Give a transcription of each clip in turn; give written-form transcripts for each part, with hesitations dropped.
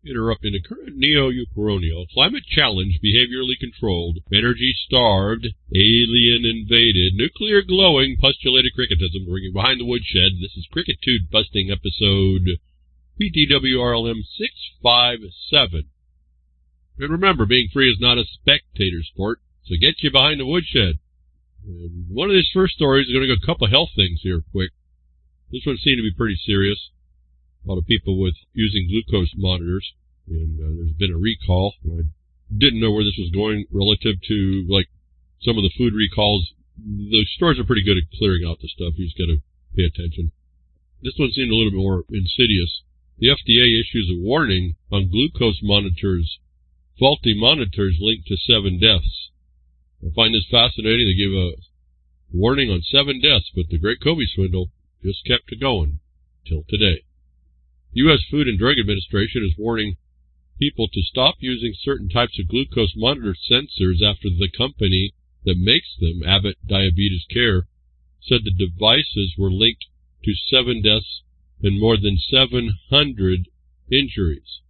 Interrupting the current neo-euphorial, climate-challenged, behaviorally controlled, energy-starved, alien-invaded, nuclear-glowing, postulated cricketism, bringing behind the woodshed. This is Crickitude Busting episode PTWRLM 657. And remember, being free is not a spectator sport, so get you behind the woodshed. And one of these first stories is going to go a couple of health things here quick. This one seemed to be pretty serious. A lot of people with using glucose monitors, and there's been a recall. I didn't know where this was going relative to, like, some of the food recalls. The stores are pretty good at clearing out the stuff. You just got to pay attention. This one seemed a little bit more insidious. The FDA issues a warning on glucose monitors. Faulty monitors linked to 7 deaths. I find this fascinating. They gave a warning on 7 deaths, but the Great Kobe swindle just kept it going till today. The U.S. Food and Drug Administration is warning people to stop using certain types of glucose monitor sensors after the company that makes them, Abbott Diabetes Care, said the devices were linked to 7 deaths and more than 700 injuries.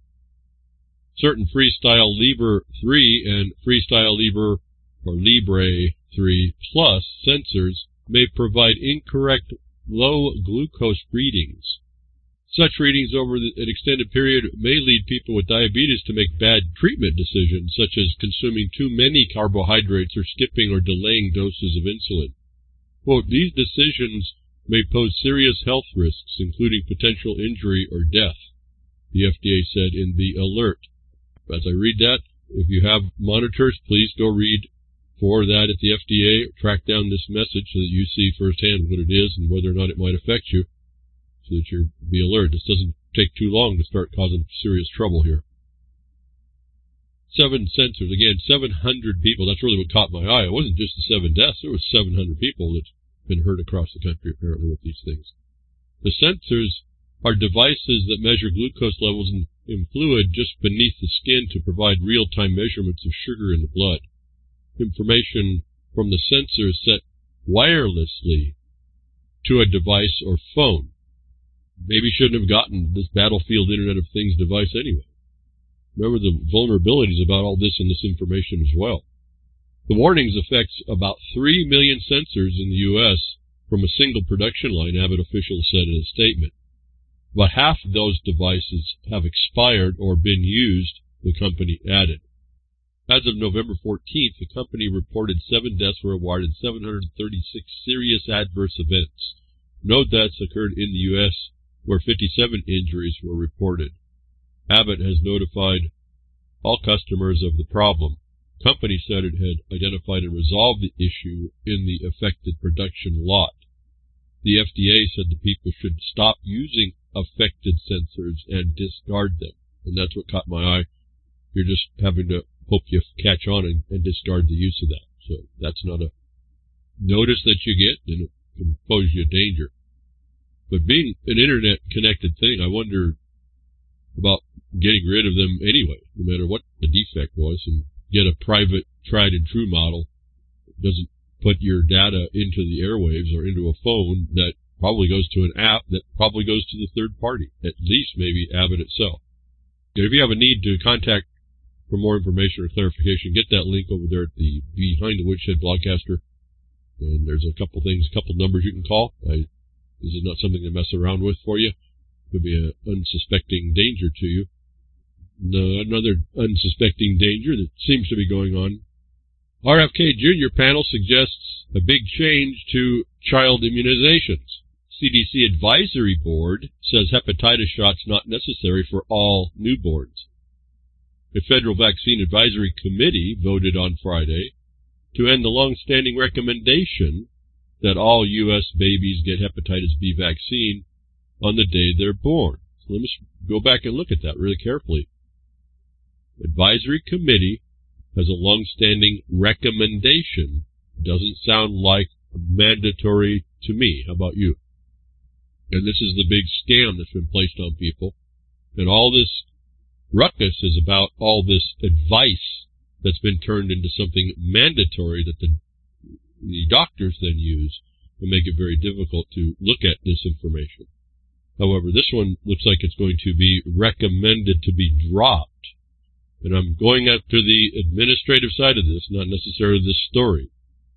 Certain Freestyle Libre 3 and Freestyle Libre or Libre 3 Plus sensors may provide incorrect low glucose readings. Such readings over an extended period may lead people with diabetes to make bad treatment decisions, such as consuming too many carbohydrates or skipping or delaying doses of insulin. Quote, these decisions may pose serious health risks, including potential injury or death, the FDA said in the alert. As I read that, if you have monitors, please go read for that at the FDA, track down this message so that you see firsthand what it is and whether or not it might affect you, so that you'll be alert. This doesn't take too long to start causing serious trouble here. 7 sensors, again, 700 people. That's really what caught my eye. It wasn't just the 7 deaths. There was 700 people that's been hurt across the country, apparently, with these things. The sensors are devices that measure glucose levels in fluid just beneath the skin to provide real-time measurements of sugar in the blood. Information from the sensor is set wirelessly to a device or phone. Maybe shouldn't have gotten this battlefield Internet of Things device anyway. Remember the vulnerabilities about all this and this information as well. The warnings affects about 3 million sensors in the U.S. from a single production line, Abbott officials said in a statement. About half of those devices have expired or been used, the company added. As of November 14th, the company reported 7 deaths worldwide and 736 serious adverse events. No deaths occurred in the U.S., where 57 injuries were reported. Abbott has notified all customers of the problem. The company said it had identified and resolved the issue in the affected production lot. The FDA said the people should stop using affected sensors and discard them. And that's what caught my eye. You're just having to hope you catch on and discard the use of that. So that's not a notice that you get, and it can pose you a danger. But being an internet-connected thing, I wonder about getting rid of them anyway, no matter what the defect was, and get a private, tried-and-true model that doesn't put your data into the airwaves or into a phone that probably goes to an app that probably goes to the third party, at least maybe Abbott itself. And if you have a need to contact for more information or clarification, get that link over there at the Behind the Woodshed Blogcaster. And there's a couple numbers you can call. This is not something to mess around with for you. It could be an unsuspecting danger to you. Another unsuspecting danger that seems to be going on. RFK Jr. panel suggests a big change to child immunizations. CDC Advisory Board says hepatitis shots not necessary for all newborns. The Federal Vaccine Advisory Committee voted on Friday to end the long-standing recommendation that all U.S. babies get hepatitis B vaccine on the day they're born. So let us go back and look at that really carefully. Advisory Committee has a long-standing recommendation. Doesn't sound like mandatory to me. How about you? And this is the big scam that's been placed on people. And all this ruckus is about all this advice that's been turned into something mandatory that the doctors then use and make it very difficult to look at this information. However, this one looks like it's going to be recommended to be dropped. And I'm going after the administrative side of this, not necessarily the story.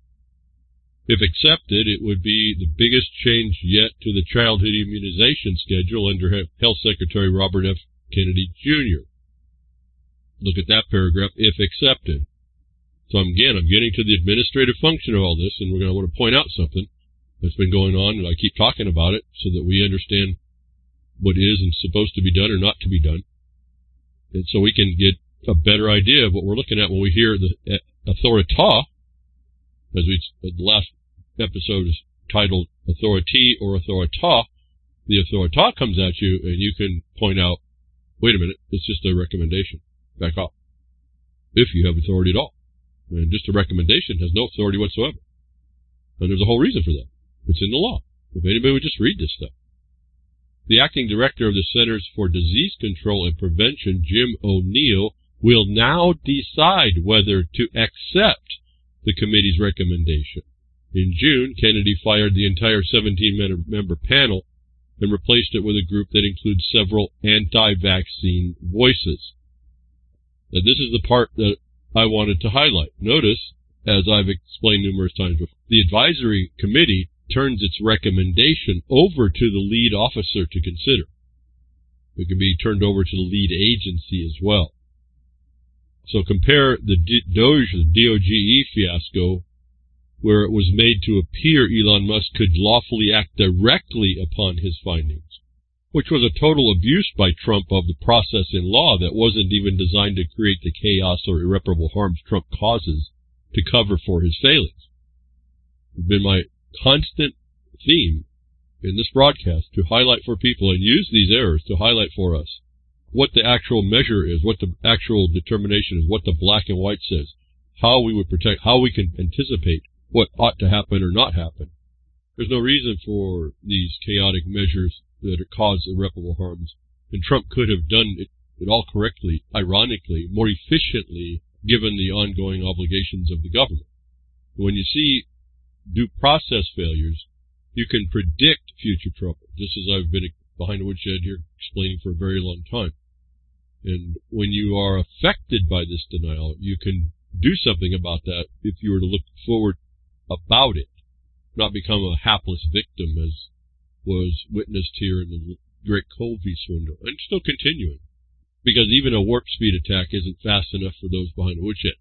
If accepted, it would be the biggest change yet to the childhood immunization schedule under Health Secretary Robert F. Kennedy, Jr. Look at that paragraph, if accepted. So I'm getting to the administrative function of all this, and we're going to want to point out something that's been going on, and I keep talking about it so that we understand what is and supposed to be done or not to be done. And so we can get a better idea of what we're looking at when we hear the authorita, as the last episode is titled Authority or Authorita. The authorita comes at you, and you can point out, wait a minute, it's just a recommendation. Back off. If you have authority at all. And just a recommendation has no authority whatsoever. And there's a whole reason for that. It's in the law. If anybody would just read this stuff. The acting director of the Centers for Disease Control and Prevention, Jim O'Neill, will now decide whether to accept the committee's recommendation. In June, Kennedy fired the entire 17-member panel and replaced it with a group that includes several anti-vaccine voices. Now, this is the part that I wanted to highlight. Notice, as I've explained numerous times before, the advisory committee turns its recommendation over to the lead officer to consider. It can be turned over to the lead agency as well. So compare the DOGE fiasco, where it was made to appear Elon Musk could lawfully act directly upon his findings, which was a total abuse by Trump of the process in law that wasn't even designed to create the chaos or irreparable harms Trump causes to cover for his failings. It's been my constant theme in this broadcast to highlight for people and use these errors to highlight for us what the actual measure is, what the actual determination is, what the black and white says, how we would protect, how we can anticipate what ought to happen or not happen. There's no reason for these chaotic measures that cause irreparable harms. And Trump could have done it all correctly, ironically, more efficiently, given the ongoing obligations of the government. When you see due process failures, you can predict future trouble, just as I've been behind the woodshed here explaining for a very long time. And when you are affected by this denial, you can do something about that if you were to look forward about it, not become a hapless victim as was witnessed here in the Great Colby swindle, and still continuing, because even a warp speed attack isn't fast enough for those behind the woodshed.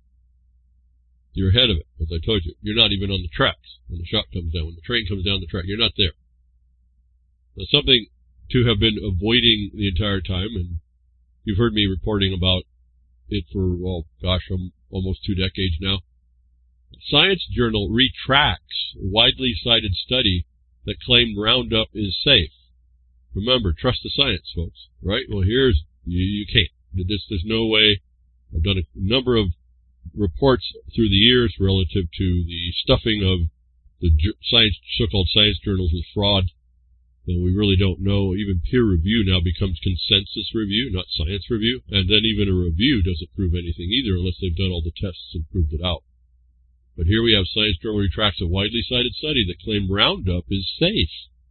You're ahead of it, as I told you. You're not even on the tracks when the shot comes down. When the train comes down the track, you're not there. That's something to have been avoiding the entire time, and you've heard me reporting about it for, well, gosh, almost 2 decades now. Science Journal retracts a widely cited study that claimed Roundup is safe. Remember, trust the science, folks, right? Well, you can't. There's no way. I've done a number of reports through the years relative to the stuffing of the so-called science journals with fraud. And we really don't know. Even peer review now becomes consensus review, not science review. And then even a review doesn't prove anything either unless they've done all the tests and proved it out. But here we have Science Journal retracts a widely cited study that claimed Roundup is safe.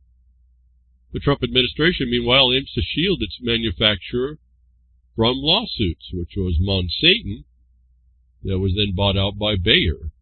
The Trump administration, meanwhile, aims to shield its manufacturer from lawsuits, which was Monsanto, that was then bought out by Bayer.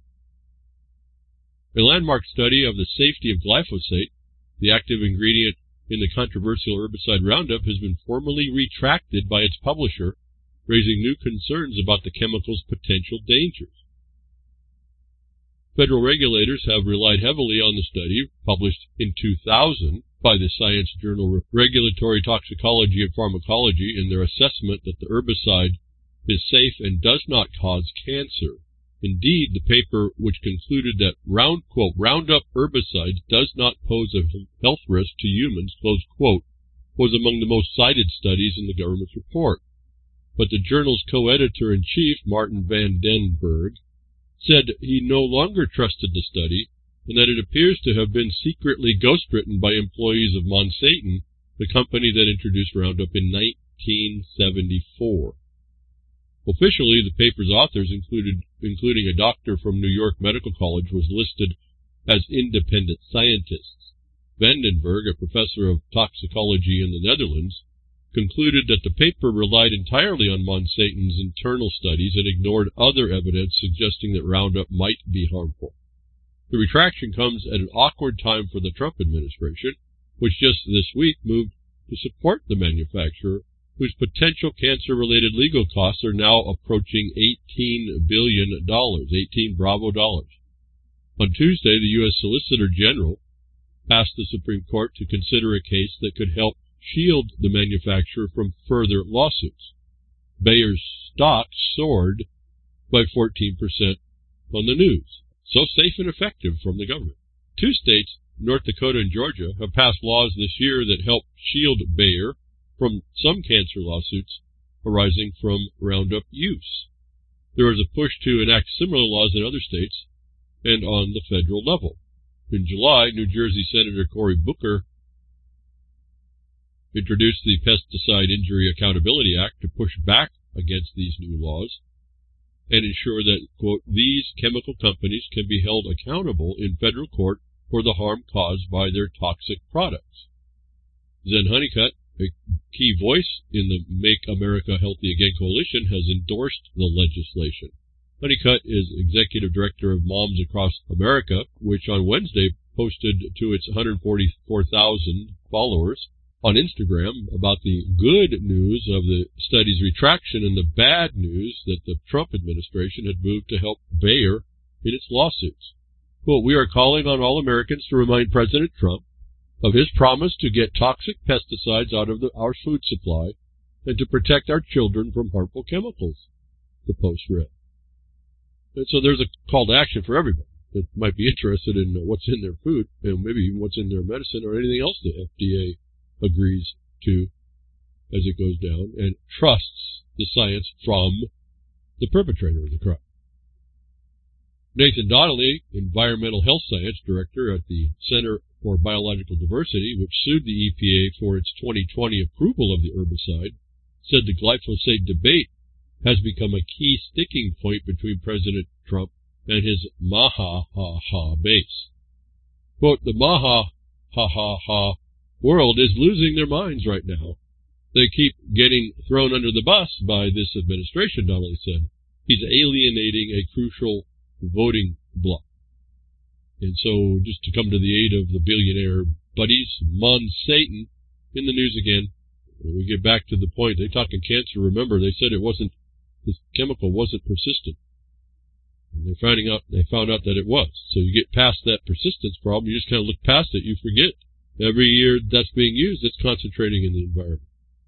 A landmark study of the safety of glyphosate, the active ingredient in the controversial herbicide Roundup, has been formally retracted by its publisher, raising new concerns about the chemical's potential dangers. Federal regulators have relied heavily on the study, published in 2000 by the Science Journal Regulatory Toxicology and Pharmacology, in their assessment that the herbicide is safe and does not cause cancer. Indeed, the paper, which concluded that Roundup herbicide does not pose a health risk to humans, close quote, was among the most cited studies in the government's report. But the journal's co-editor-in-chief, Martin Van Den Berg, said he no longer trusted the study and that it appears to have been secretly ghostwritten by employees of Monsanto, the company that introduced Roundup in 1974. Officially, the paper's authors, including a doctor from New York Medical College, was listed as independent scientists. Vandenberg, a professor of toxicology in the Netherlands, concluded that the paper relied entirely on Monsanto's internal studies and ignored other evidence suggesting that Roundup might be harmful. The retraction comes at an awkward time for the Trump administration, which just this week moved to support the manufacturer, whose potential cancer-related legal costs are now approaching $18 billion, 18 Bravo dollars. On Tuesday, the U.S. Solicitor General asked the Supreme Court to consider a case that could help shield the manufacturer from further lawsuits. Bayer's stock soared by 14% on the news. So safe and effective from the government. 2 states, North Dakota and Georgia, have passed laws this year that help shield Bayer from some cancer lawsuits arising from Roundup use. There is a push to enact similar laws in other states and on the federal level. In July, New Jersey Senator Cory Booker introduced the Pesticide Injury Accountability Act to push back against these new laws and ensure that, quote, these chemical companies can be held accountable in federal court for the harm caused by their toxic products. Zen Honeycutt, a key voice in the Make America Healthy Again coalition, has endorsed the legislation. Honeycutt is executive director of Moms Across America, which on Wednesday posted to its 144,000 followers on Instagram about the good news of the study's retraction and the bad news that the Trump administration had moved to help Bayer in its lawsuits. Quote, we are calling on all Americans to remind President Trump of his promise to get toxic pesticides out of our food supply and to protect our children from harmful chemicals, the Post read. And so there's a call to action for everybody that might be interested in what's in their food and maybe even what's in their medicine or anything else the FDA agrees to as it goes down and trusts the science from the perpetrator of the crime. Nathan Donnelly, Environmental Health Science Director at the Center for Biological Diversity, which sued the EPA for its 2020 approval of the herbicide, said the glyphosate debate has become a key sticking point between President Trump and his maha-ha-ha base. Quote, the maha-ha-ha-ha world is losing their minds right now. They keep getting thrown under the bus by this administration, Donnelly said. He's alienating a crucial voting bloc. And so, just to come to the aid of the billionaire buddies, Monsanto in the news again. When we get back to the point, they're talking cancer. Remember, they said this chemical wasn't persistent. And they found out that it was. So you get past that persistence problem, you just kind of look past it, you forget. Every year that's being used, it's concentrating in the environment.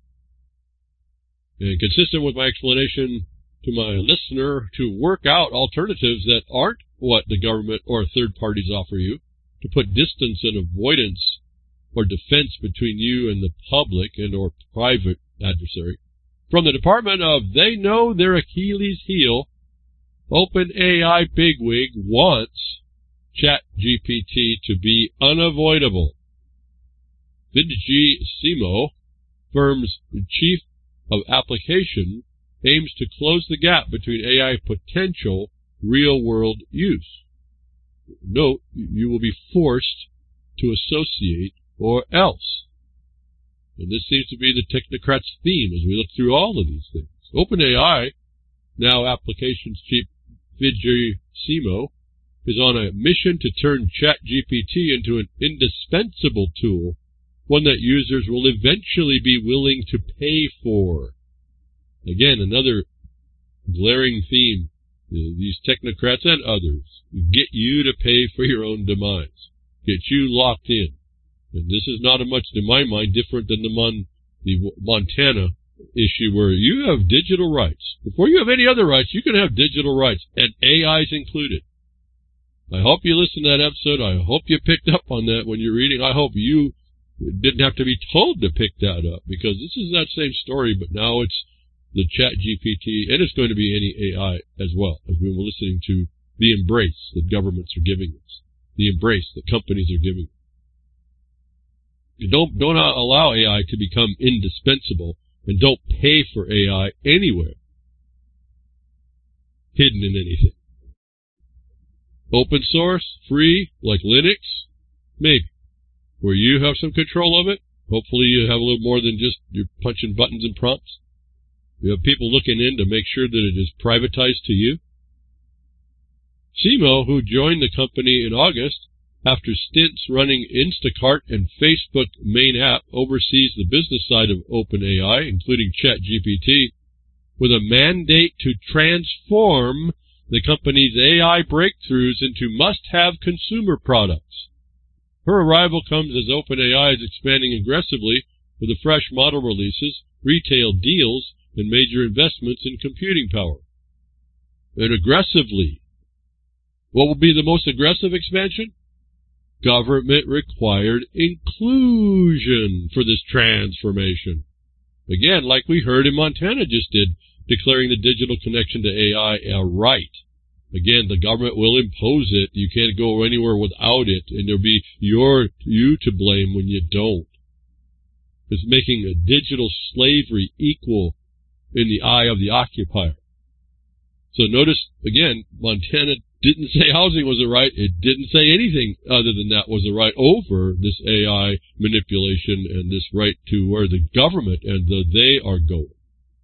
And consistent with my explanation to my listener, to work out alternatives that aren't what the government or third parties offer you, to put distance and avoidance or defense between you and the public and or private adversary. From the Department of They Know Their Achilles Heel, OpenAI bigwig wants ChatGPT to be unavoidable. Vijay Simo, firm's chief of application, aims to close the gap between AI potential real-world use. Note, you will be forced to associate or else. And this seems to be the technocrats' theme as we look through all of these things. OpenAI, now applications chief Vijay Simo, is on a mission to turn ChatGPT into an indispensable tool, one that users will eventually be willing to pay for. Again, another glaring theme. These technocrats and others get you to pay for your own demise, get you locked in. And this is not much, in my mind, different than the Montana issue where you have digital rights. Before you have any other rights, you can have digital rights, and AI's included. I hope you listened to that episode. I hope you picked up on that when you're reading. I hope you didn't have to be told to pick that up, because this is that same story, but now it's the ChatGPT, and it's going to be any AI as well, as we were listening to the embrace that governments are giving us, the embrace that companies are giving us. Don't allow AI to become indispensable, and don't pay for AI anywhere hidden in anything. Open source, free, like Linux, maybe. where you have some control of it. Hopefully you have a little more than just you're punching buttons and prompts. You have people looking in to make sure that it is privatized to you. Simo, who joined the company in August, after stints running Instacart and Facebook main app, oversees the business side of OpenAI, including ChatGPT, with a mandate to transform the company's AI breakthroughs into must-have consumer products. Her arrival comes as OpenAI is expanding aggressively with the fresh model releases, retail deals, and major investments in computing power. And aggressively. What will be the most aggressive expansion? Government-required inclusion for this transformation. Again, like we heard in Montana just did, declaring the digital connection to AI a right. Again, the government will impose it. You can't go anywhere without it, and there'll be you to blame when you don't. It's making a digital slavery equal in the eye of the occupier. So notice, again, Montana didn't say housing was a right. It didn't say anything other than that was a right over this AI manipulation and this right to where the government and they are going.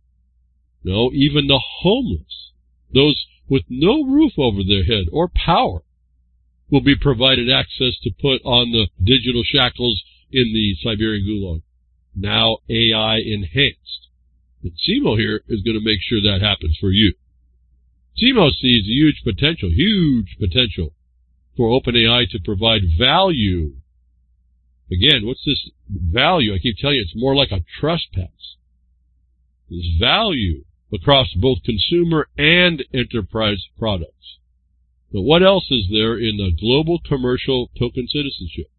No, even the homeless, those with no roof over their head or power, will be provided access to put on the digital shackles in the Siberian Gulag. Now AI enhanced. And Simo here is going to make sure that happens for you. Simo sees huge potential for OpenAI to provide value. Again, what's this value? I keep telling you, it's more like a trespass. There's value across both consumer and enterprise products. But what else is there in the global commercial token citizenship?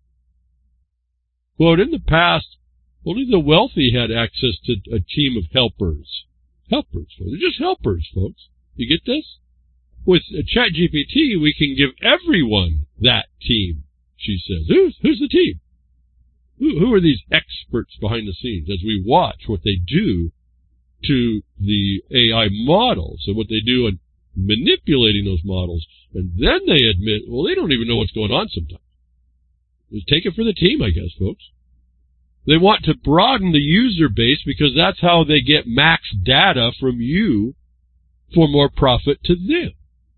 Quote, in the past, only the wealthy had access to a team of helpers. Helpers. They're just helpers, folks. You get this? With ChatGPT, we can give everyone that team, she says. Who's the team? Who are these experts behind the scenes as we watch what they do to the AI models and what they do in manipulating those models? And then they admit, well, they don't even know what's going on sometimes. Just take it for the team, I guess, folks. They want to broaden the user base because that's how they get max data from you for more profit to them.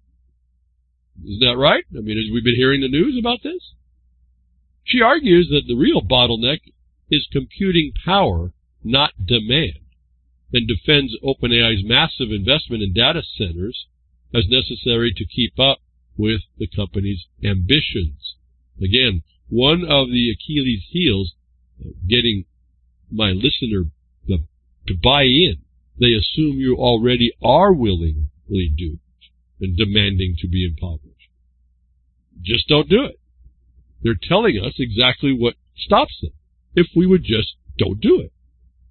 Isn't that right? I mean, we've been hearing the news about this. She argues that the real bottleneck is computing power, not demand, and defends OpenAI's massive investment in data centers as necessary to keep up with the company's ambitions. Again, one of the Achilles' heels getting my listener to buy in. They assume you already are willingly duped and demanding to be impoverished. Just don't do it. They're telling us exactly what stops them if we would just don't do it.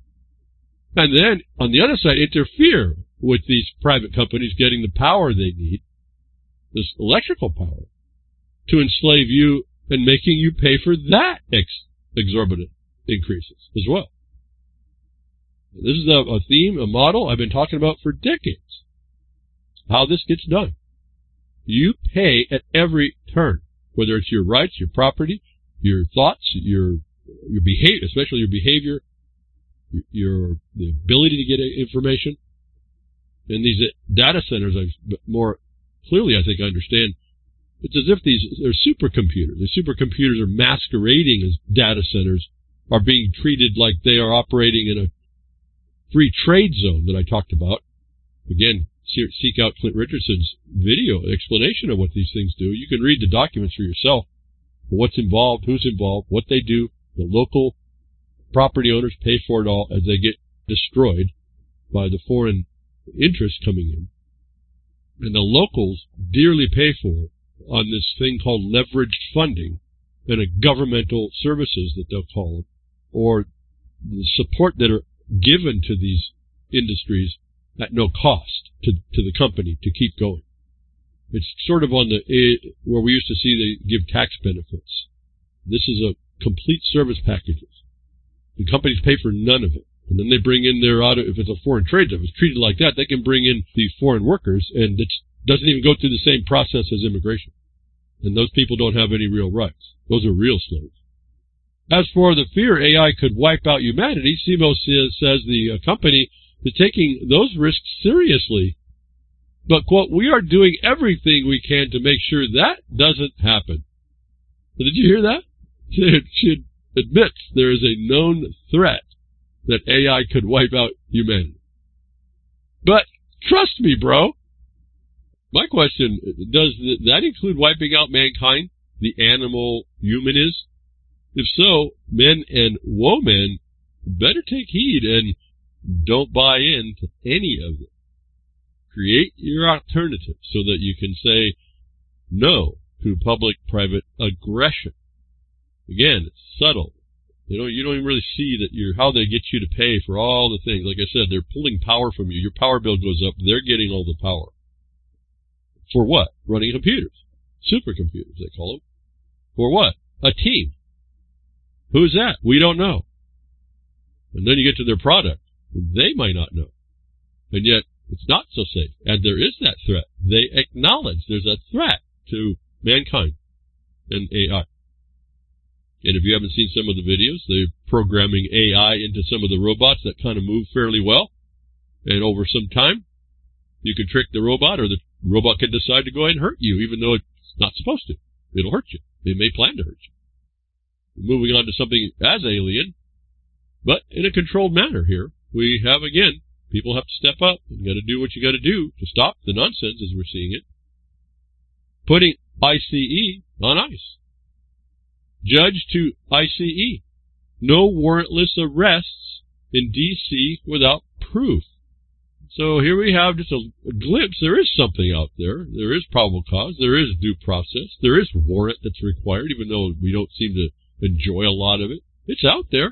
And then, on the other side, interfere with these private companies getting the power they need, this electrical power, to enslave you and making you pay for that exorbitant increases as well. This is a theme, a model I've been talking about for decades. How this gets done. You pay at every turn, whether it's your rights, your property, your thoughts, your behavior, especially your behavior, the ability to get information. And these data centers, more clearly I think I understand, it's as if they're supercomputers. The supercomputers are masquerading as data centers, are being treated like they are operating in a free trade zone that I talked about. Again, seek out Clint Richardson's video explanation of what these things do. You can read the documents for yourself. What's involved, who's involved, what they do. The local property owners pay for it all as they get destroyed by the foreign interests coming in. And the locals dearly pay for it on this thing called leveraged funding and a governmental services that they'll call them, or the support that are given to these industries at no cost to the company to keep going. It's sort of on where we used to see they give tax benefits. This is a complete service packages. The companies pay for none of it. And then they bring in if it's a foreign trade, if it's treated like that, they can bring in the foreign workers, and it doesn't even go through the same process as immigration. And those people don't have any real rights. Those are real slaves. As for the fear AI could wipe out humanity, Simo says the company is taking those risks seriously. But, quote, we are doing everything we can to make sure that doesn't happen. Did you hear that? She admits there is a known threat that AI could wipe out humanity. But trust me, bro. My question, does that include wiping out mankind, the animal human is? If so, men and women better take heed and don't buy into any of it. Create your alternative so that you can say no to public-private aggression. Again, it's subtle. You don't even really see that how they get you to pay for all the things. Like I said, they're pulling power from you. Your power bill goes up. They're getting all the power. For what? Running computers. Supercomputers, they call them. For what? A team. Who's that? We don't know. And then you get to their product. They might not know. And yet, it's not so safe. And there is that threat. They acknowledge there's a threat to mankind and AI. And if you haven't seen some of the videos, they're programming AI into some of the robots that kind of move fairly well. And over some time, you can trick the robot, or the robot can decide to go ahead and hurt you, even though it's not supposed to. It'll hurt you. It may plan to hurt you. Moving on to something as alien, but in a controlled manner here. We have, again, people have to step up and got to do what you got to do to stop the nonsense as we're seeing it. Putting ICE on ice. Judge to ICE. No warrantless arrests in D.C. without proof. So here we have just a glimpse. There is something out there. There is probable cause. There is due process. There is warrant that's required, even though we don't seem to enjoy a lot of it. It's out there.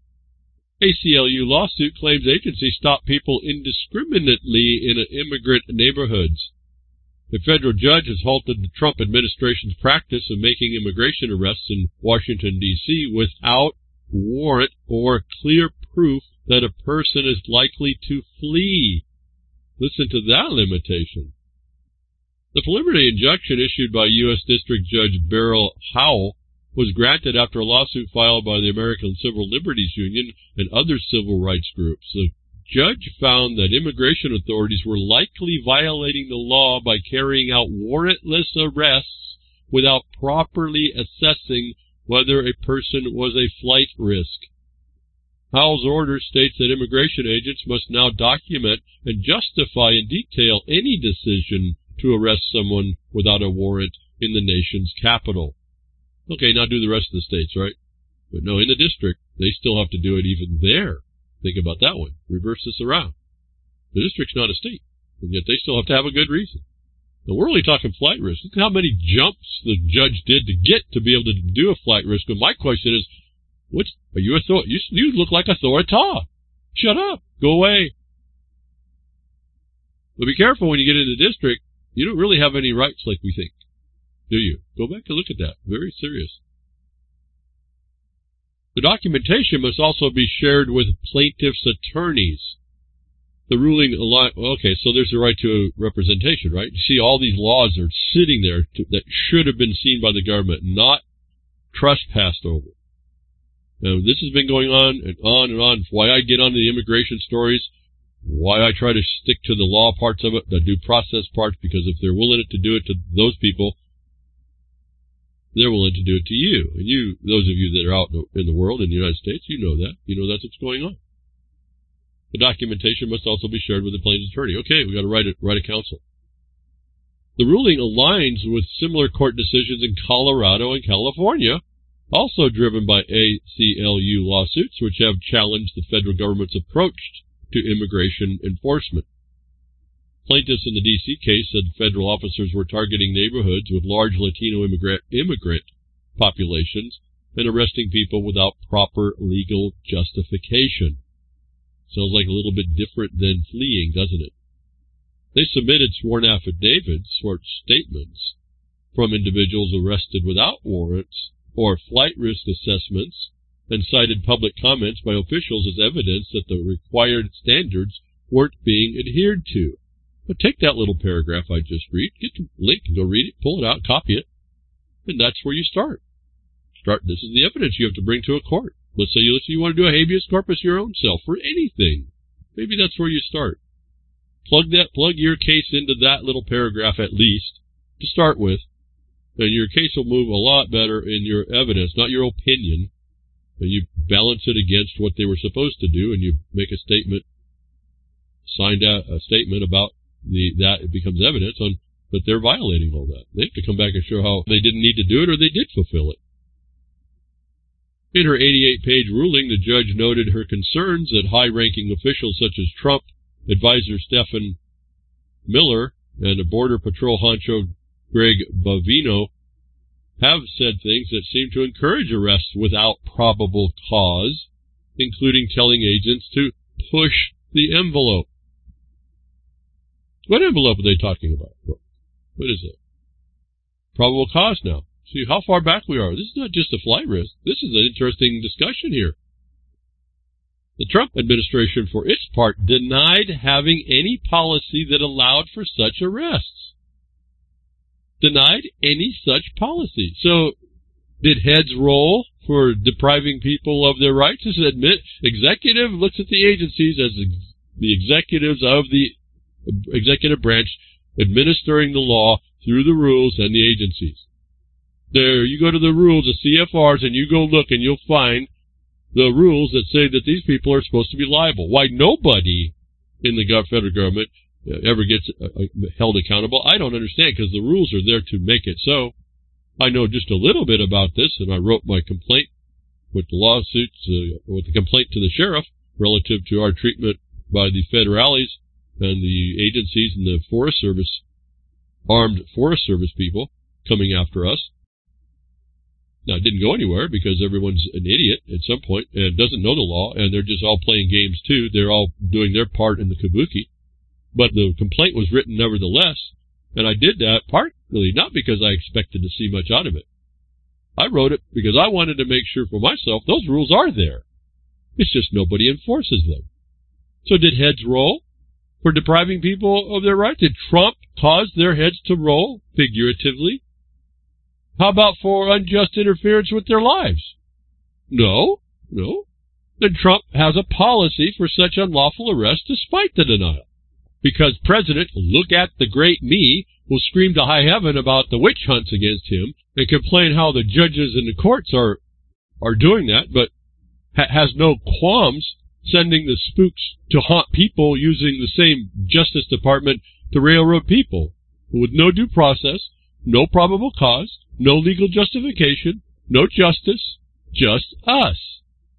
ACLU lawsuit claims agency stopped people indiscriminately in immigrant neighborhoods. A federal judge has halted the Trump administration's practice of making immigration arrests in Washington, D.C. without warrant or clear proof that a person is likely to flee. Listen to that limitation. The preliminary injunction issued by U.S. District Judge Beryl Howell was granted after a lawsuit filed by the American Civil Liberties Union and other civil rights groups. The judge found that immigration authorities were likely violating the law by carrying out warrantless arrests without properly assessing whether a person was a flight risk. Howell's order states that immigration agents must now document and justify in detail any decision to arrest someone without a warrant in the nation's capital. Okay, now do the rest of the states, right? But no, in the district, they still have to do it even there. Think about that one. Reverse this around. The district's not a state, and yet they still have to have a good reason. Now, we're only talking flight risk. Look how many jumps the judge did to get to be able to do a flight risk. And my question is, are you you look like a Thoratah. Shut up. Go away. But be careful when you get into the district. You don't really have any rights like we think, do you? Go back and look at that. Very serious. The documentation must also be shared with plaintiffs' attorneys. The ruling, okay, so there's the right to representation, right? You see, all these laws are sitting there that should have been seen by the government, not trespassed over. Now, this has been going on and on and on. It's why I get on the immigration stories, why I try to stick to the law parts of it, the due process parts, because if they're willing to do it to those people, they're willing to do it to you. And you, those of you that are out in the world, in the United States, you know that. You know that's what's going on. The documentation must also be shared with the plaintiff's attorney. Okay, we got to write a counsel. The ruling aligns with similar court decisions in Colorado and California, also driven by ACLU lawsuits, which have challenged the federal government's approach to immigration enforcement. Plaintiffs in the D.C. case said federal officers were targeting neighborhoods with large Latino immigrant populations and arresting people without proper legal justification. Sounds like a little bit different than fleeing, doesn't it? They submitted sworn affidavits, sworn statements, from individuals arrested without warrants or flight risk assessments, and cited public comments by officials as evidence that the required standards weren't being adhered to. But take that little paragraph I just read, get the link and go read it, pull it out, copy it, and that's where you start. This is the evidence you have to bring to a court. Let's say you want to do a habeas corpus your own self for anything. Maybe that's where you start. Plug your case into that little paragraph at least to start with, and your case will move a lot better in your evidence, not your opinion. And you balance it against what they were supposed to do, and you make a statement, signed out a statement about that it becomes evidence on that they're violating all that. They have to come back and show how they didn't need to do it or they did fulfill it. In her 88-page ruling, the judge noted her concerns that high-ranking officials such as Trump advisor Stephen Miller and a Border Patrol honcho Greg Bovino have said things that seem to encourage arrests without probable cause, including telling agents to push the envelope. What envelope are they talking about? What is it? Probable cause now. See how far back we are. This is not just a flight risk. This is an interesting discussion here. The Trump administration, for its part, denied having any policy that allowed for such arrests. Denied any such policy. So, did heads roll for depriving people of their rights? This is executive looks at the agencies as the executives of the executive branch administering the law through the rules and the agencies. There, you go to the rules, the CFRs, and you go look and you'll find the rules that say that these people are supposed to be liable. Why nobody in the federal government ever gets held accountable, I don't understand, because the rules are there to make it so. I know just a little bit about this, and I wrote my complaint with the lawsuits, with the complaint to the sheriff relative to our treatment by the federales and the agencies and the Forest Service, armed Forest Service people coming after us. Now, it didn't go anywhere because everyone's an idiot at some point and doesn't know the law, and they're just all playing games too. They're all doing their part in the kabuki. But the complaint was written nevertheless, and I did that partly not because I expected to see much out of it. I wrote it because I wanted to make sure for myself those rules are there. It's just nobody enforces them. So did heads roll for depriving people of their rights? Did Trump cause their heads to roll, figuratively? How about for unjust interference with their lives? No. Then Trump has a policy for such unlawful arrest despite the denial. Because President, look at the great me, will scream to high heaven about the witch hunts against him and complain how the judges in the courts are doing that, but has no qualms sending the spooks to haunt people using the same Justice Department to railroad people with no due process, no probable cause, no legal justification, no justice, just us.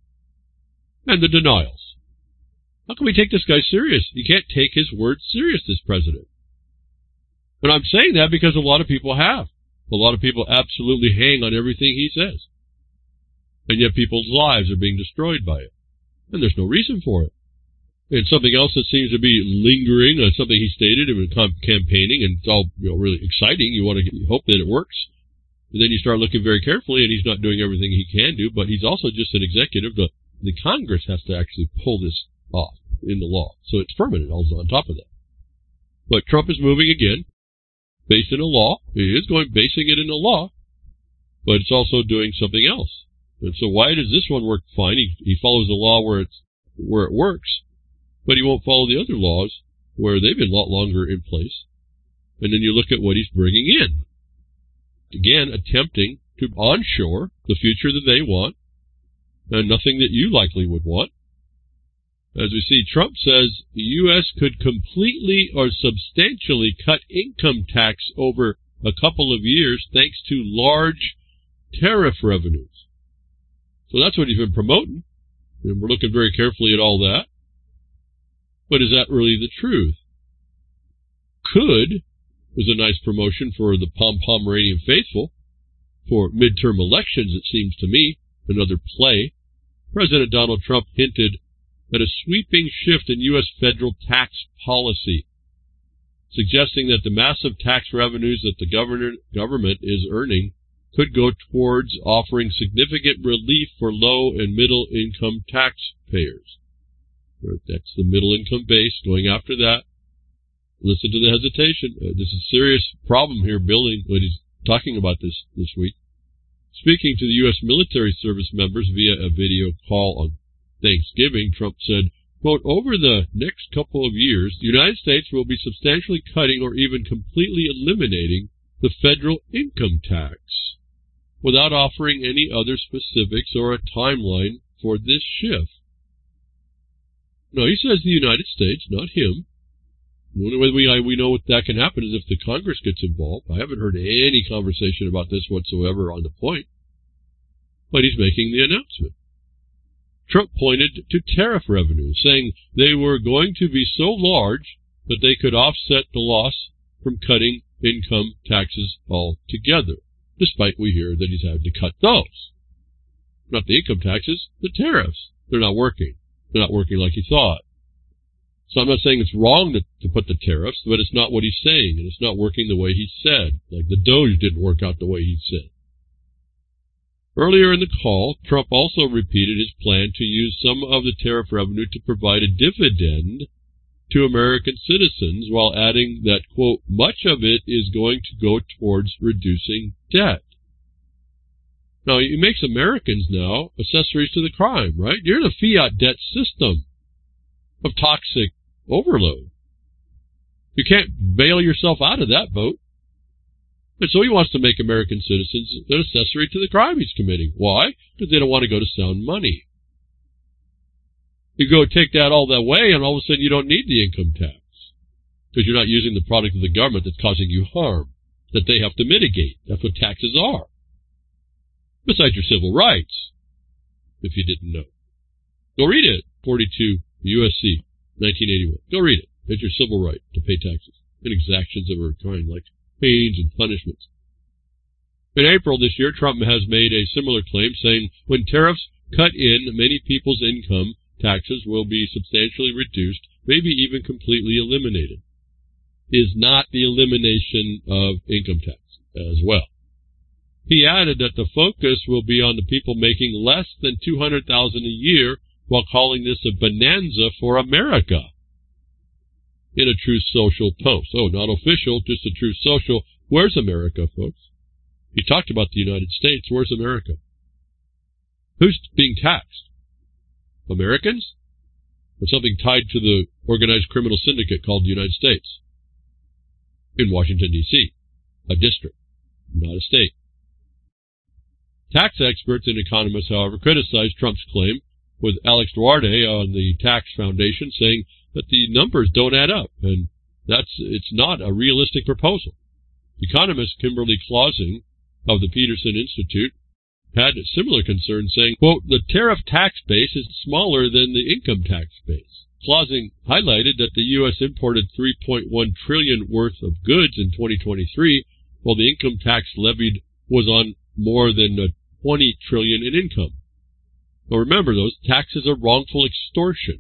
And the denials. How can we take this guy serious? You can't take his word serious, this president. And I'm saying that because a lot of people have. A lot of people absolutely hang on everything he says. And yet people's lives are being destroyed by it. And there's no reason for it. And something else that seems to be lingering, something he stated in campaigning, and it's all really exciting. You want to hope that it works. And then you start looking very carefully, and he's not doing everything he can do, but he's also just an executive. The Congress has to actually pull this off in the law. So it's permanent also on top of that. But Trump is moving again, based in a law. He is basing it in a law, but it's also doing something else. And so why does this one work fine? He follows the law where it works, but he won't follow the other laws where they've been a lot longer in place. And then you look at what he's bringing in. Again, attempting to onshore the future that they want, and nothing that you likely would want. As we see, Trump says the U.S. could completely or substantially cut income tax over a couple of years thanks to large tariff revenues. So that's what he's been promoting, and we're looking very carefully at all that. But is that really the truth? Could was a nice promotion for the Pomeranian faithful. For midterm elections, it seems to me, another play. President Donald Trump hinted at a sweeping shift in U.S. federal tax policy, suggesting that the massive tax revenues that the government is earning could go towards offering significant relief for low and middle income taxpayers. That's the middle income base, going after that. Listen to the hesitation. This is a serious problem here building when he's talking about this week. Speaking to the U.S. military service members via a video call on Thanksgiving, Trump said, quote, over the next couple of years, the United States will be substantially cutting or even completely eliminating the federal income tax, without offering any other specifics or a timeline for this shift. No, he says the United States, not him. The only way we know that can happen is if the Congress gets involved. I haven't heard any conversation about this whatsoever on the point, but he's making the announcement. Trump pointed to tariff revenues, saying they were going to be so large that they could offset the loss from cutting income taxes altogether, despite we hear that he's had to cut those. Not the income taxes, the tariffs. They're not working. They're not working like he thought. So I'm not saying it's wrong to put the tariffs, but it's not what he's saying, and it's not working the way he said. Like the Doge didn't work out the way he said. Earlier in the call, Trump also repeated his plan to use some of the tariff revenue to provide a dividend to American citizens, while adding that, quote, much of it is going to go towards reducing debt. Now, he makes Americans now accessories to the crime, right? You're in a fiat debt system of toxic overload. You can't bail yourself out of that boat. And so he wants to make American citizens an accessory to the crime he's committing. Why? Because they don't want to go to sound money. You go take that all that way, and all of a sudden you don't need the income tax, because you're not using the product of the government that's causing you harm that they have to mitigate. That's what taxes are. Besides your civil rights, if you didn't know. Go read it, 42 USC, 1981. Go read it. It's your civil right to pay taxes and exactions of a kind, like pains and punishments. In April this year, Trump has made a similar claim, saying when tariffs cut in, many people's income taxes will be substantially reduced, maybe even completely eliminated. Is not the elimination of income tax as well. He added that the focus will be on the people making less than $200,000 a year, while calling this a bonanza for America. In a Truth Social post. Oh, not official, just a Truth Social. Where's America, folks? He talked about the United States. Where's America? Who's being taxed? Americans? Or something tied to the organized criminal syndicate called the United States? In Washington, D.C. A district, not a state. Tax experts and economists, however, criticized Trump's claim, with Alex Duarte on the Tax Foundation saying that the numbers don't add up, and it's not a realistic proposal. Economist Kimberly Clausing of the Peterson Institute had similar concerns, saying, quote, the tariff tax base is smaller than the income tax base. Clausing highlighted that the U.S. imported $3.1 trillion worth of goods in 2023, while the income tax levied was on more than $20 trillion in income. Now remember, those taxes are wrongful extortion.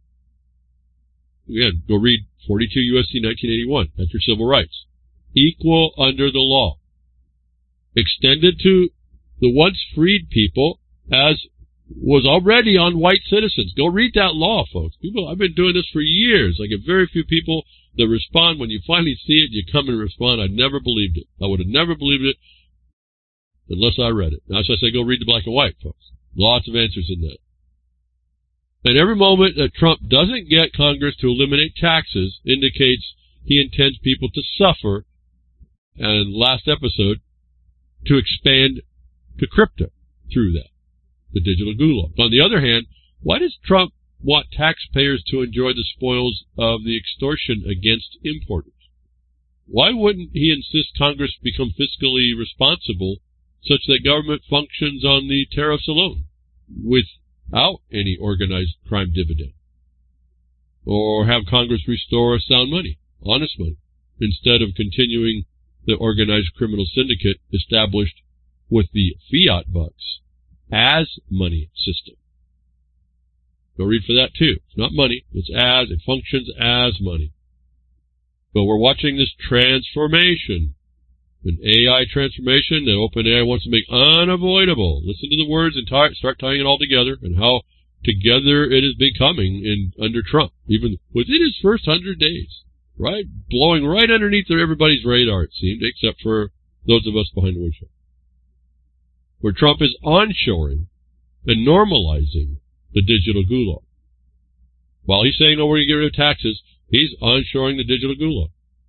Again, go read 42 U.S.C. 1981. That's your civil rights. Equal under the law. Extended to the once freed people as was already on white citizens. Go read that law, folks. I've been doing this for years. I get very few people that respond. When you finally see it, you come and respond. I never believed it. I would have never believed it unless I read it. That's why I say go read the black and white, folks. Lots of answers in that. And every moment that Trump doesn't get Congress to eliminate taxes indicates he intends people to suffer, and last episode, to expand to crypto through that, the digital gulag. On the other hand, why does Trump want taxpayers to enjoy the spoils of the extortion against importers? Why wouldn't he insist Congress become fiscally responsible such that government functions on the tariffs alone, without any organized crime dividend? Or have Congress restore sound money, honest money, instead of continuing the organized criminal syndicate established with the fiat bucks as money system? Go read for that too. It's not money, it functions as money. But we're watching this transformation. An AI transformation that OpenAI wants to make unavoidable. Listen to the words and start tying it all together, and how together it is becoming under Trump, even within his first 100 days, right? Blowing right underneath everybody's radar, it seemed, except for those of us behind the windshield. where Trump is onshoring and normalizing the digital gulag. While he's saying, no, we're going to get rid of taxes, he's onshoring the digital gulag.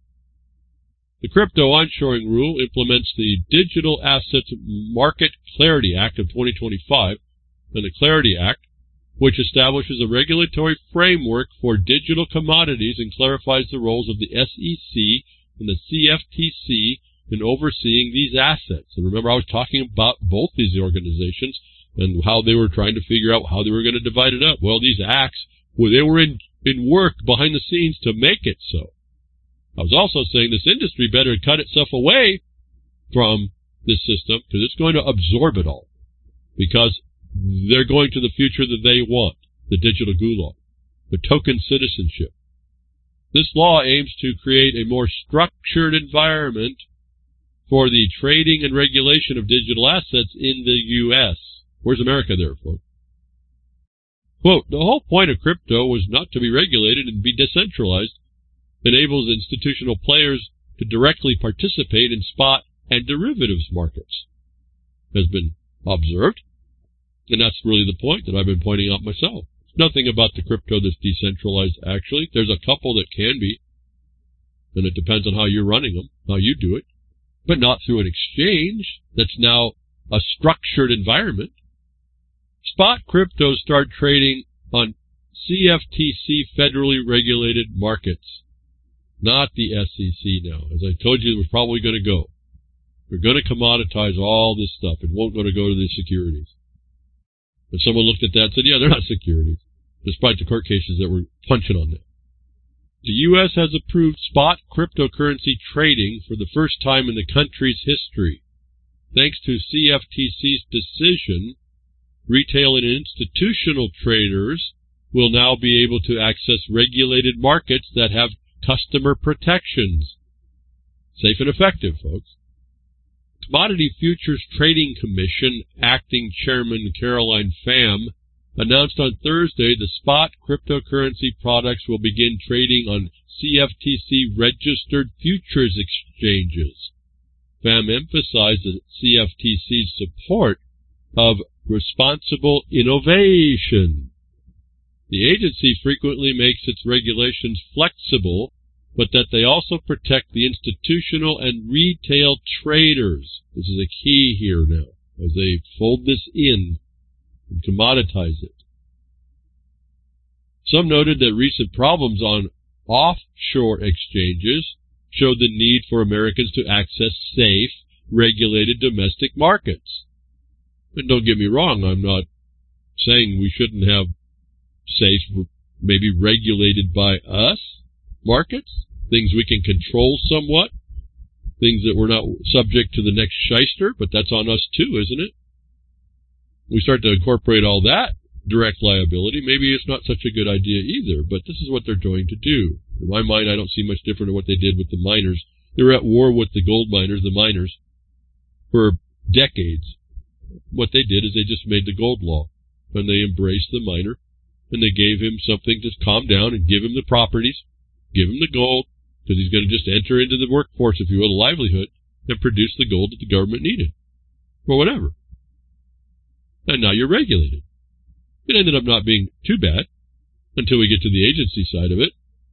The Crypto Onshoring Rule implements the Digital Assets Market Clarity Act of 2025 and the Clarity Act, which establishes a regulatory framework for digital commodities and clarifies the roles of the SEC and the CFTC in overseeing these assets. And remember, I was talking about both these organizations and how they were trying to figure out how they were going to divide it up. Well, these acts, they were in work behind the scenes to make it so. I was also saying this industry better cut itself away from this system because it's going to absorb it all, because they're going to the future that they want, the digital gulag, the token citizenship. This law aims to create a more structured environment for the trading and regulation of digital assets in the U.S. Where's America there, folks? Quote, the whole point of crypto was not to be regulated and be decentralized. Enables institutional players to directly participate in spot and derivatives markets, has been observed. And that's really the point that I've been pointing out myself. There's nothing about the crypto that's decentralized, actually. There's a couple that can be, and it depends on how you're running them, how you do it, but not through an exchange that's now a structured environment. Spot cryptos start trading on CFTC federally regulated markets, not the SEC now. As I told you, we're probably going to go. We're going to commoditize all this stuff. It won't go to the securities. And someone looked at that and said, yeah, they're not securities, despite the court cases that were punching on them. The U.S. has approved spot cryptocurrency trading for the first time in the country's history. Thanks to CFTC's decision, retail and institutional traders will now be able to access regulated markets that have customer protections. Safe and effective, folks. Commodity Futures Trading Commission Acting Chairman Caroline Pham announced on Thursday the spot cryptocurrency products will begin trading on CFTC-registered futures exchanges. Pham emphasized the CFTC's support of responsible innovation. The agency frequently makes its regulations flexible, but that they also protect the institutional and retail traders. This is a key here now, as they fold this in and commoditize it. Some noted that recent problems on offshore exchanges showed the need for Americans to access safe, regulated domestic markets. And don't get me wrong, I'm not saying we shouldn't have safe, maybe regulated by us markets, things we can control somewhat, things that we're not subject to the next shyster, but that's on us too, isn't it? We start to incorporate all that direct liability, maybe it's not such a good idea either, but this is what they're going to do. In my mind, I don't see much different than what they did with the miners. They were at war with the gold miners, the miners, for decades. What they did is they just made the gold law, and they embraced the miner, and they gave him something to calm down and give him the properties, give him the gold, because he's going to just enter into the workforce, if you will, the livelihood, and produce the gold that the government needed, or whatever. And now you're regulated. It ended up not being too bad until we get to the agency side of it.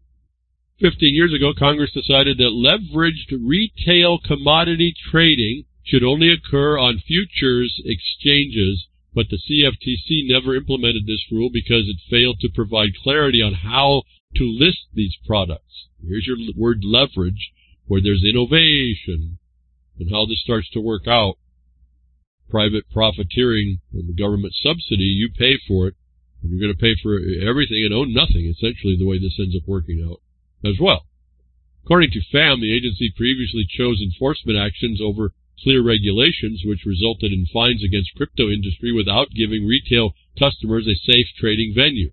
15 years ago, Congress decided that leveraged retail commodity trading should only occur on futures exchanges, but the CFTC never implemented this rule because it failed to provide clarity on how to list these products. Here's your word leverage, where there's innovation, and how this starts to work out. Private profiteering and the government subsidy, you pay for it, and you're going to pay for everything and own nothing, essentially, the way this ends up working out as well. According to Pham, the agency previously chose enforcement actions over clear regulations, which resulted in fines against crypto industry without giving retail customers a safe trading venue.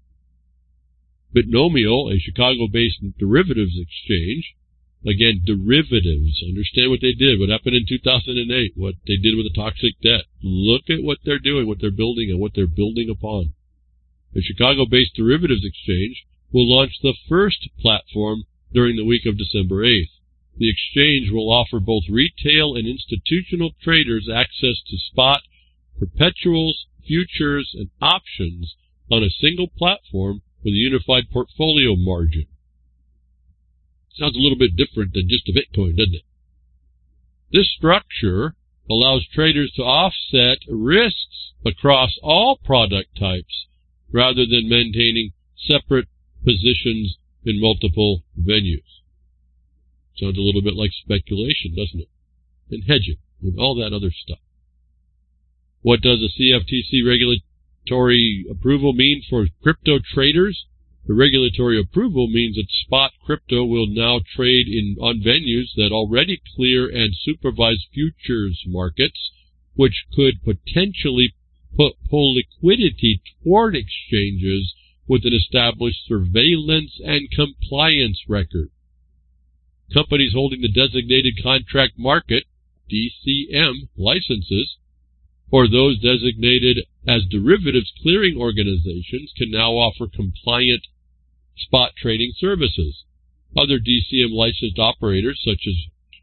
Bitnomial, a Chicago-based derivatives exchange, again, derivatives, understand what they did, what happened in 2008, what they did with the toxic debt. Look at what they're doing, what they're building, and what they're building upon. The Chicago-based derivatives exchange will launch the first platform during the week of December 8th. the exchange will offer both retail and institutional traders access to spot, perpetuals, futures, and options on a single platform with a unified portfolio margin. Sounds a little bit different than just a Bitcoin, doesn't it? This structure allows traders to offset risks across all product types rather than maintaining separate positions in multiple venues. Sounds a little bit like speculation, doesn't it? And hedging and all that other stuff. What does a CFTC regulatory approval mean for crypto traders? The regulatory approval means that spot crypto will now trade on venues that already clear and supervise futures markets, which could potentially pull liquidity toward exchanges with an established surveillance and compliance record. Companies holding the designated contract market, DCM, licenses, or those designated as derivatives clearing organizations can now offer compliant spot trading services. Other DCM licensed operators such as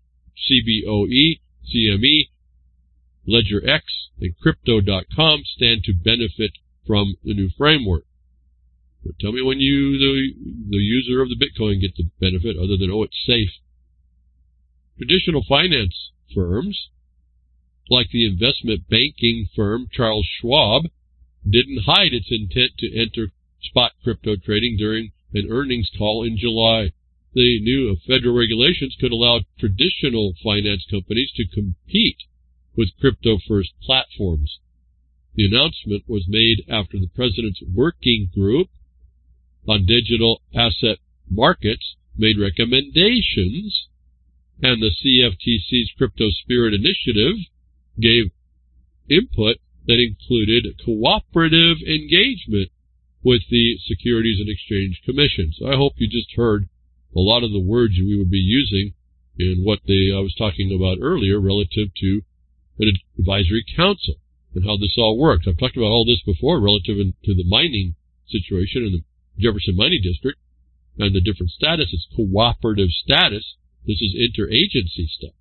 CBOE, CME, LedgerX, and Crypto.com stand to benefit from the new framework. So tell me when you, the user of the Bitcoin, get the benefit other than, oh, it's safe. Traditional finance firms, like the investment banking firm Charles Schwab, didn't hide its intent to enter spot crypto trading during an earnings call in July. The new federal regulations could allow traditional finance companies to compete with crypto-first platforms. The announcement was made after the President's Working Group on Digital Asset Markets made recommendations, and the CFTC's Crypto Spirit Initiative gave input that included cooperative engagement with the Securities and Exchange Commission. So I hope you just heard a lot of the words we would be using in what I was talking about earlier relative to an advisory council and how this all works. I've talked about all this before relative to the mining situation in the Jefferson Mining District and the different status. It's cooperative status. This is interagency stuff.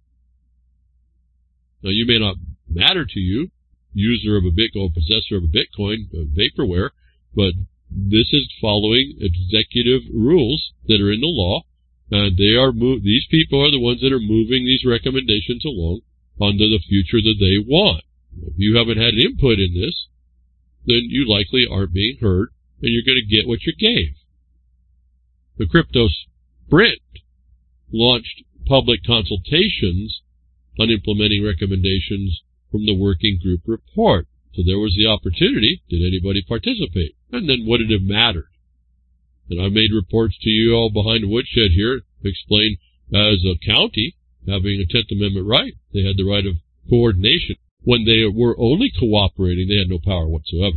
Now, you may not matter to you, user of a Bitcoin, possessor of a Bitcoin, vaporware, but this is following executive rules that are in the law, and these people are the ones that are moving these recommendations along onto the future that they want. If you haven't had input in this, then you likely aren't being heard, and you're going to get what you gave. The Crypto Sprint launched public consultations on implementing recommendations from the working group report. So there was the opportunity. Did anybody participate? And then would it have mattered? And I made reports to you all behind the woodshed here to explain, as a county having a 10th Amendment right, they had the right of coordination. When they were only cooperating, they had no power whatsoever.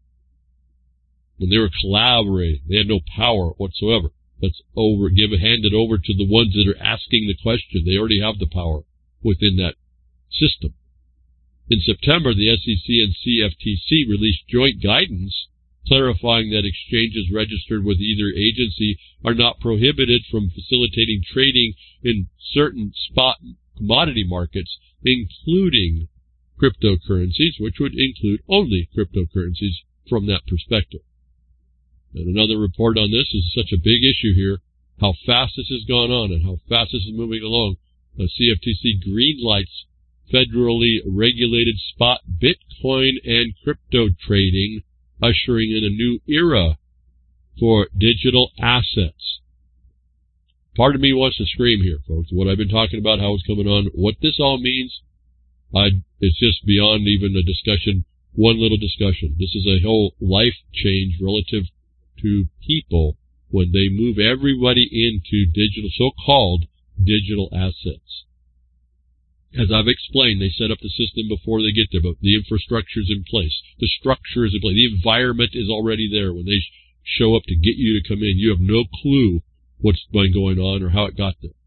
When they were collaborating, they had no power whatsoever. That's handed over to the ones that are asking the question. They already have the power within that system. In September, the SEC and CFTC released joint guidance clarifying that exchanges registered with either agency are not prohibited from facilitating trading in certain spot commodity markets, including cryptocurrencies, which would include only cryptocurrencies from that perspective. And another report on this is such a big issue here, how fast this has gone on and how fast this is moving along. The CFTC greenlights federally regulated spot Bitcoin and crypto trading, ushering in a new era for digital assets. Part of me wants to scream here, folks. What I've been talking about, how it's coming on, what this all means, it's just beyond even a discussion, one little discussion. This is a whole life change relative to people when they move everybody into digital, so-called digital assets. As I've explained, they set up the system before they get there, but the infrastructure is in place. The structure is in place. The environment is already there. When they show up to get you to come in, you have no clue what's been going on or how it got there.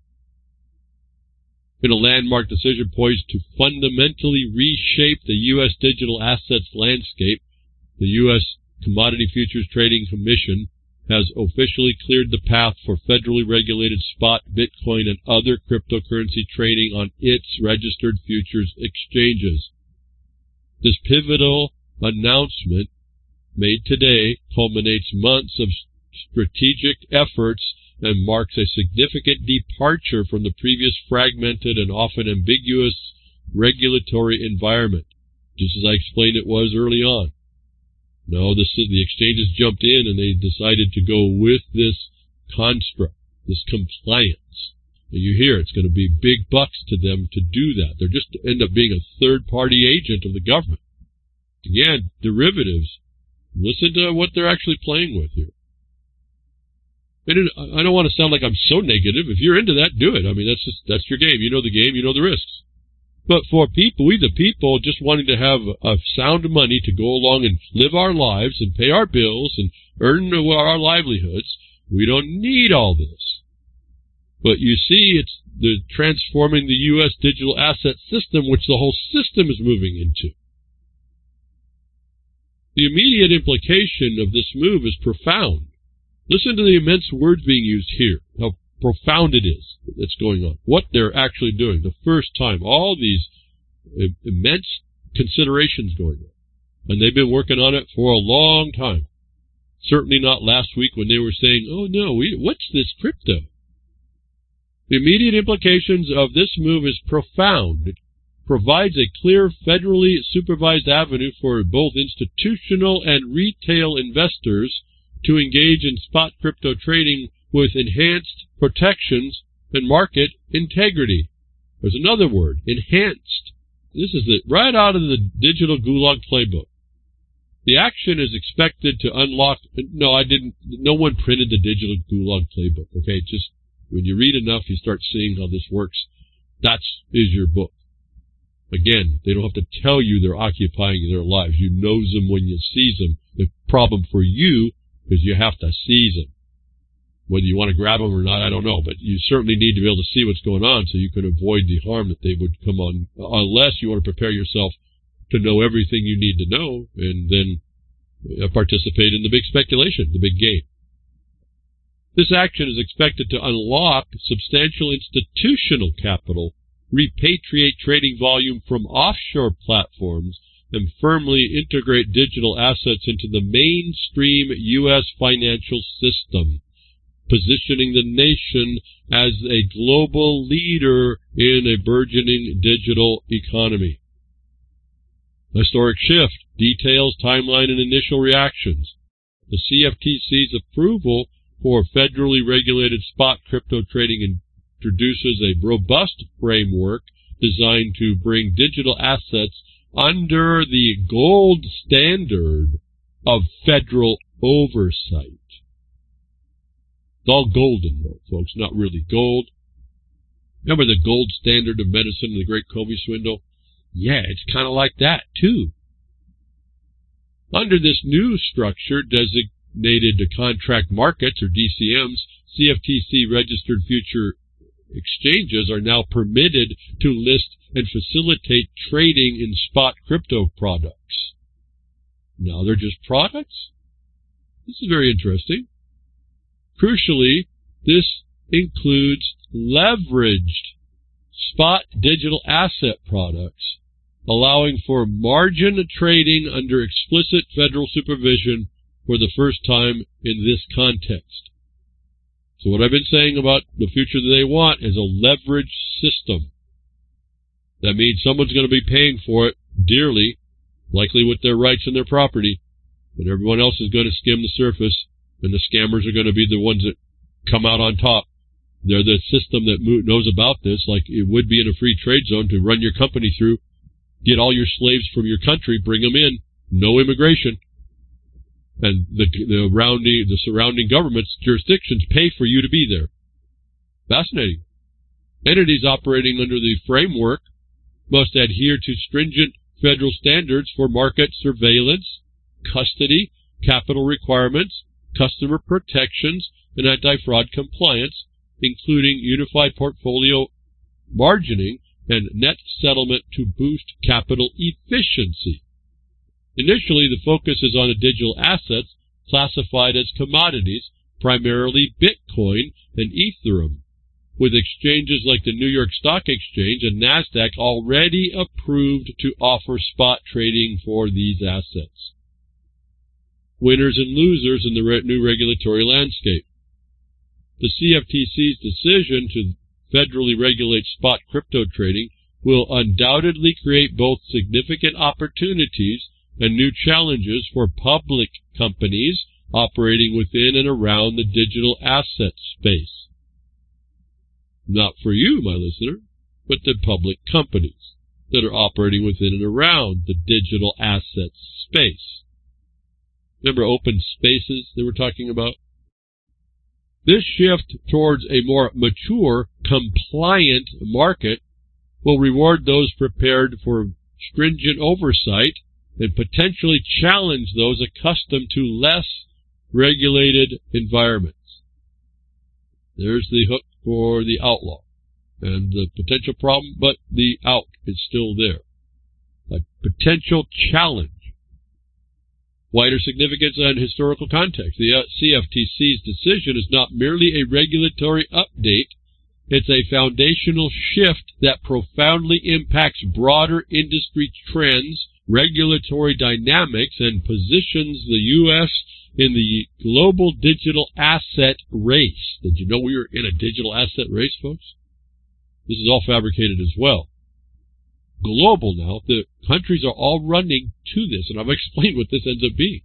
In a landmark decision poised to fundamentally reshape the U.S. digital assets landscape, the U.S. Commodity Futures Trading Commission has officially cleared the path for federally regulated spot Bitcoin and other cryptocurrency trading on its registered futures exchanges. This pivotal announcement made today culminates months of strategic efforts and marks a significant departure from the previous fragmented and often ambiguous regulatory environment, just as I explained it was early on. No, the exchanges jumped in and they decided to go with this construct, this compliance. And you hear it's going to be big bucks to them to do that. They're just to end up being a third-party agent of the government. Again, derivatives. Listen to what they're actually playing with here. And I don't want to sound like I'm so negative. If you're into that, do it. I mean, that's your game. You know the game. You know the risks. But for people, we the people, just wanting to have a sound money to go along and live our lives and pay our bills and earn our livelihoods, we don't need all this. But you see, it's the transforming the U.S. digital asset system, which the whole system is moving into. The immediate implication of this move is profound. Listen to the immense words being used here, how profound it is that's going on, what they're actually doing. The first time, all these immense considerations going on. And they've been working on it for a long time. Certainly not last week when they were saying, oh no, what's this crypto? The immediate implications of this move is profound. It provides a clear federally supervised avenue for both institutional and retail investors to engage in spot crypto trading with enhanced protections and market integrity. There's another word, enhanced. This is right out of the digital gulag playbook. The action is expected to unlock... No one printed the digital gulag playbook, okay? Just when you read enough, you start seeing how this works. That is your book. Again, they don't have to tell you they're occupying their lives. You knows them when you seize them. The problem for you is you have to seize them. Whether you want to grab them or not, I don't know. But you certainly need to be able to see what's going on so you can avoid the harm that they would come on, unless you want to prepare yourself to know everything you need to know and then participate in the big speculation, the big game. This action is expected to unlock substantial institutional capital, repatriate trading volume from offshore platforms, and firmly integrate digital assets into the mainstream U.S. financial system, positioning the nation as a global leader in a burgeoning digital economy. Historic shift, details, timeline, and initial reactions. The CFTC's approval for federally regulated spot crypto trading introduces a robust framework designed to bring digital assets under the gold standard of federal oversight. It's all golden, though, folks, not really gold. Remember the gold standard of medicine in the Great Comey Swindle? Yeah, it's kind of like that, too. Under this new structure, designated contract markets, or DCMs, CFTC-registered future exchanges are now permitted to list and facilitate trading in spot crypto products. Now they're just products? This is very interesting. Crucially, this includes leveraged spot digital asset products, allowing for margin trading under explicit federal supervision for the first time in this context. So what I've been saying about the future that they want is a leveraged system. That means someone's going to be paying for it dearly, likely with their rights and their property, but everyone else is going to skim the surface, and the scammers are going to be the ones that come out on top. They're the system that knows about this, like it would be in a free trade zone to run your company through, get all your slaves from your country, bring them in, no immigration. And the surrounding governments, jurisdictions pay for you to be there. Fascinating. Entities operating under the framework must adhere to stringent federal standards for market surveillance, custody, capital requirements, customer protections, and anti-fraud compliance, including unified portfolio margining and net settlement to boost capital efficiency. Initially, the focus is on the digital assets classified as commodities primarily Bitcoin and Ethereum, with exchanges like the New York Stock Exchange and NASDAQ already approved to offer spot trading for these assets. Winners and losers in the new regulatory landscape. The CFTC's decision to federally regulate spot crypto trading will undoubtedly create both significant opportunities and new challenges for public companies operating within and around the digital asset space. Not for you, my listener, but the public companies that are operating within and around the digital asset space. Remember open spaces they were talking about? This shift towards a more mature, compliant market will reward those prepared for stringent oversight and potentially challenge those accustomed to less regulated environments. There's the hook for the outlaw and the potential problem, but the out is still there. A potential challenge. Wider significance and historical context. The CFTC's decision is not merely a regulatory update. It's a foundational shift that profoundly impacts broader industry trends, regulatory dynamics, and positions the U.S. in the global digital asset race. Did you know we were in a digital asset race, folks? This is all fabricated as well. Global now. The countries are all running to this, and I've explained what this ends up being.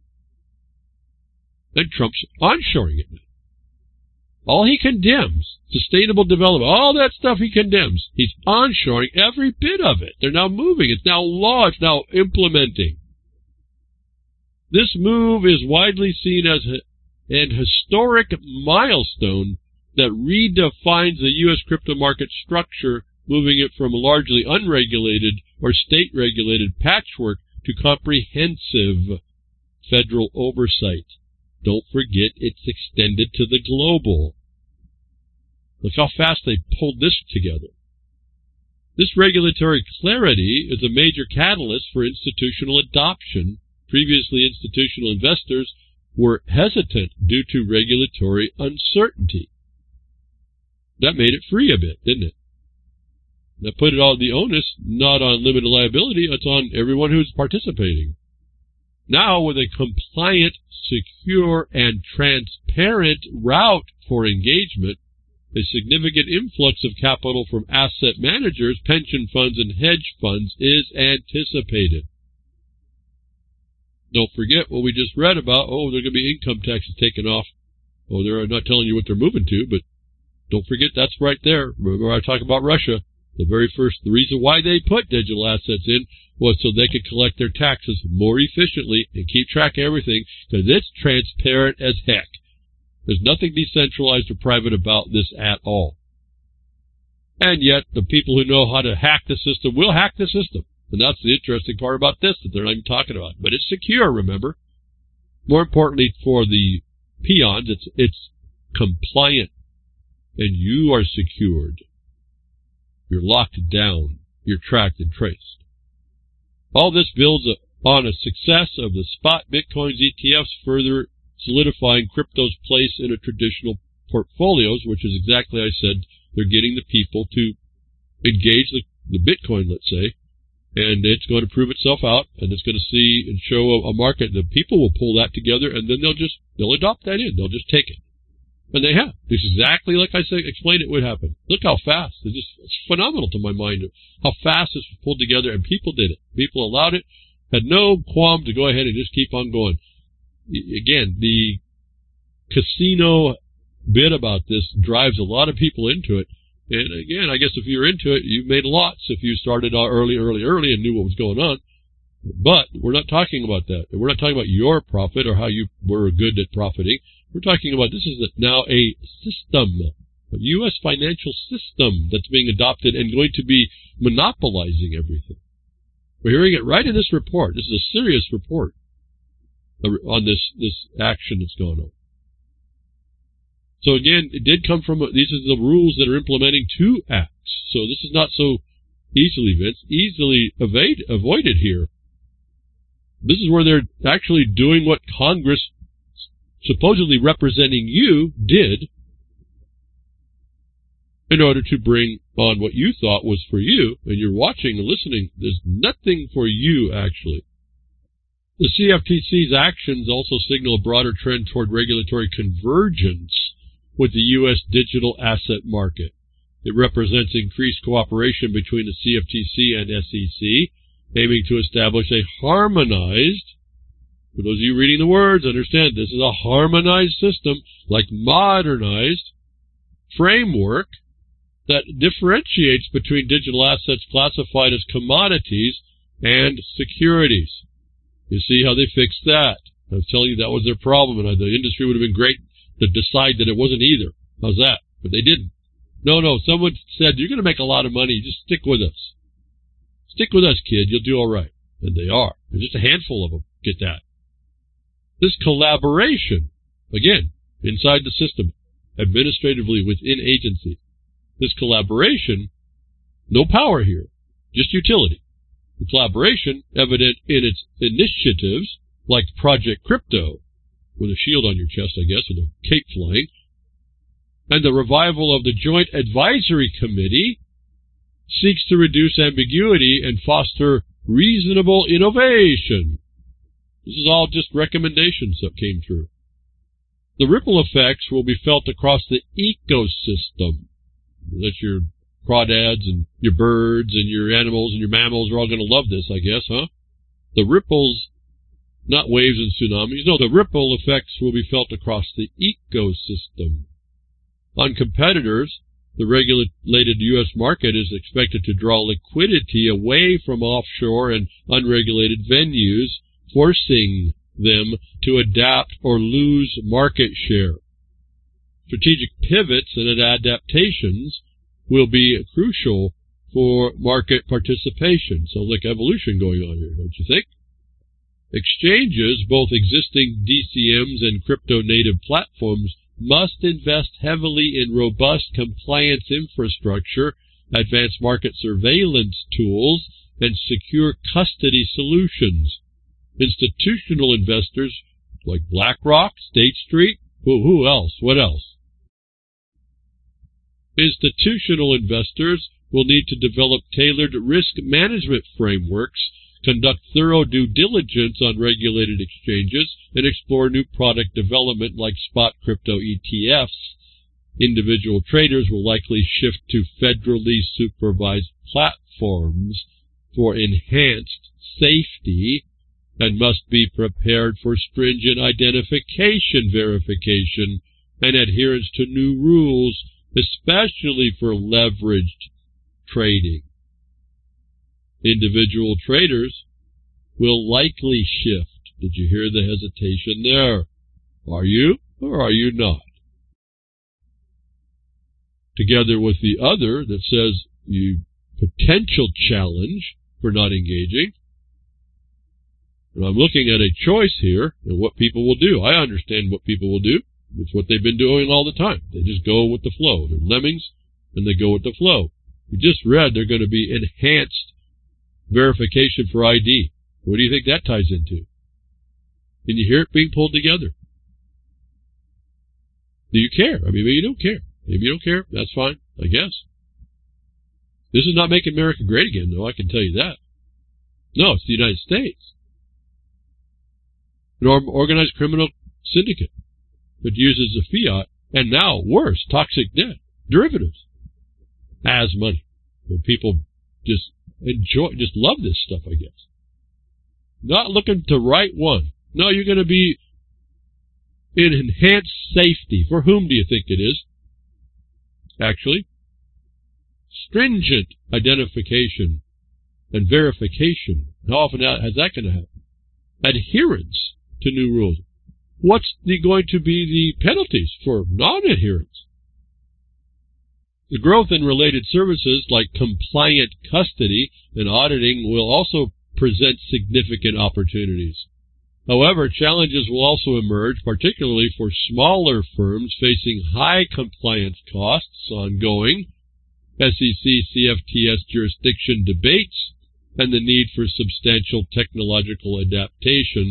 And Trump's onshoring it now. All he condemns, sustainable development, all that stuff he condemns, he's onshoring every bit of it. They're now moving. It's now law. It's now implementing. This move is widely seen as an historic milestone that redefines the U.S. crypto market structure, moving it from largely unregulated or state-regulated patchwork to comprehensive federal oversight. Don't forget it's extended to the global. Look how fast they pulled this together. This regulatory clarity is a major catalyst for institutional adoption. Previously, institutional investors were hesitant due to regulatory uncertainty. That made it free a bit, didn't it? That put it all the onus, not on limited liability, it's on everyone who's participating. Now, with a compliant, secure, and transparent route for engagement, a significant influx of capital from asset managers, pension funds, and hedge funds is anticipated. Don't forget what we just read about. Oh, there are going to be income taxes taken off. Oh, they're not telling you what they're moving to, but don't forget that's right there. Remember I talked about Russia. The reason why they put digital assets in was so they could collect their taxes more efficiently and keep track of everything, because it's transparent as heck. There's nothing decentralized or private about this at all. And yet, the people who know how to hack the system will hack the system. And that's the interesting part about this that they're not even talking about. But it's secure, remember. More importantly for the peons, it's compliant. And you are secured. You're locked down. You're tracked and traced. All this builds on a success of the spot Bitcoins ETFs, further solidifying crypto's place in a traditional portfolios, which is exactly, I said, they're getting the people to engage the Bitcoin, let's say, and it's going to prove itself out, and it's going to see and show a market. The people will pull that together, and then they'll adopt that in. They'll just take it. And they have. It's exactly like I said, explained it would happen. Look how fast. It's phenomenal to my mind how fast this was pulled together, and people did it. People allowed it, had no qualm to go ahead and just keep on going. Again, the casino bit about this drives a lot of people into it. And again, I guess if you're into it, you've made lots if you started out early and knew what was going on. But we're not talking about that. We're not talking about your profit or how you were good at profiting. We're talking about this is now a system, a U.S. financial system that's being adopted and going to be monopolizing everything. We're hearing it right in this report. This is a serious report on this action that's going on. So again, it did come from, these are the rules that are implementing 2 acts. So this is not so easily avoided here. This is where they're actually doing what Congress supposedly representing you, did in order to bring on what you thought was for you, and you're watching and listening. There's nothing for you, actually. The CFTC's actions also signal a broader trend toward regulatory convergence with the U.S. digital asset market. It represents increased cooperation between the CFTC and SEC, aiming to establish a harmonized, for those of you reading the words, understand this is a harmonized system, like modernized framework that differentiates between digital assets classified as commodities and securities. You see how they fixed that? I was telling you that was their problem, and the industry would have been great to decide that it wasn't either. How's that? But they didn't. No, someone said, you're going to make a lot of money, just stick with us. Stick with us, kid, you'll do all right. And they are. There's just a handful of them. Get that. This collaboration, again, inside the system, administratively within agencies, this collaboration, no power here, just utility. The collaboration evident in its initiatives, like Project Crypto, with a shield on your chest, I guess, with a cape flying, and the revival of the Joint Advisory Committee, seeks to reduce ambiguity and foster reasonable innovation. This is all just recommendations that came through. The ripple effects will be felt across the ecosystem. That's your crawdads and your birds and your animals and your mammals are all going to love this, I guess, huh? The ripples, not waves and tsunamis, no, the ripple effects will be felt across the ecosystem. On competitors, the regulated U.S. market is expected to draw liquidity away from offshore and unregulated venues, forcing them to adapt or lose market share. Strategic pivots and adaptations will be crucial for market participation. Sounds like evolution going on here, don't you think? Exchanges, both existing DCMs and crypto-native platforms, must invest heavily in robust compliance infrastructure, advanced market surveillance tools, and secure custody solutions. Institutional investors like BlackRock, State Street, who else? What else? Institutional investors will need to develop tailored risk management frameworks, conduct thorough due diligence on regulated exchanges, and explore new product development like spot crypto ETFs. Individual traders will likely shift to federally supervised platforms for enhanced safety and must be prepared for stringent identification verification and adherence to new rules, especially for leveraged trading. Individual traders will likely shift. Did you hear the hesitation there? Are you or are you not? Together with the other that says you potential challenge for not engaging. And I'm looking at a choice here and what people will do. I understand what people will do. It's what they've been doing all the time. They just go with the flow. They're lemmings and they go with the flow. You just read they're going to be enhanced verification for ID. What do you think that ties into? Can you hear it being pulled together? Do you care? I mean, maybe you don't care. Maybe you don't care. That's fine, I guess. This is not making America great again, though, I can tell you that. No, it's the United States. An organized criminal syndicate that uses the fiat, and now, worse, toxic debt, derivatives, as money. And people just love this stuff, I guess. Not looking to write one. No, you're going to be in enhanced safety. For whom do you think it is? Actually, stringent identification and verification. How often is that going to happen? Adherence to new rules. What's going to be the penalties for non-adherence? The growth in related services like compliant custody and auditing will also present significant opportunities. However, challenges will also emerge, particularly for smaller firms facing high compliance costs, ongoing SEC CFTS jurisdiction debates, and the need for substantial technological adaptations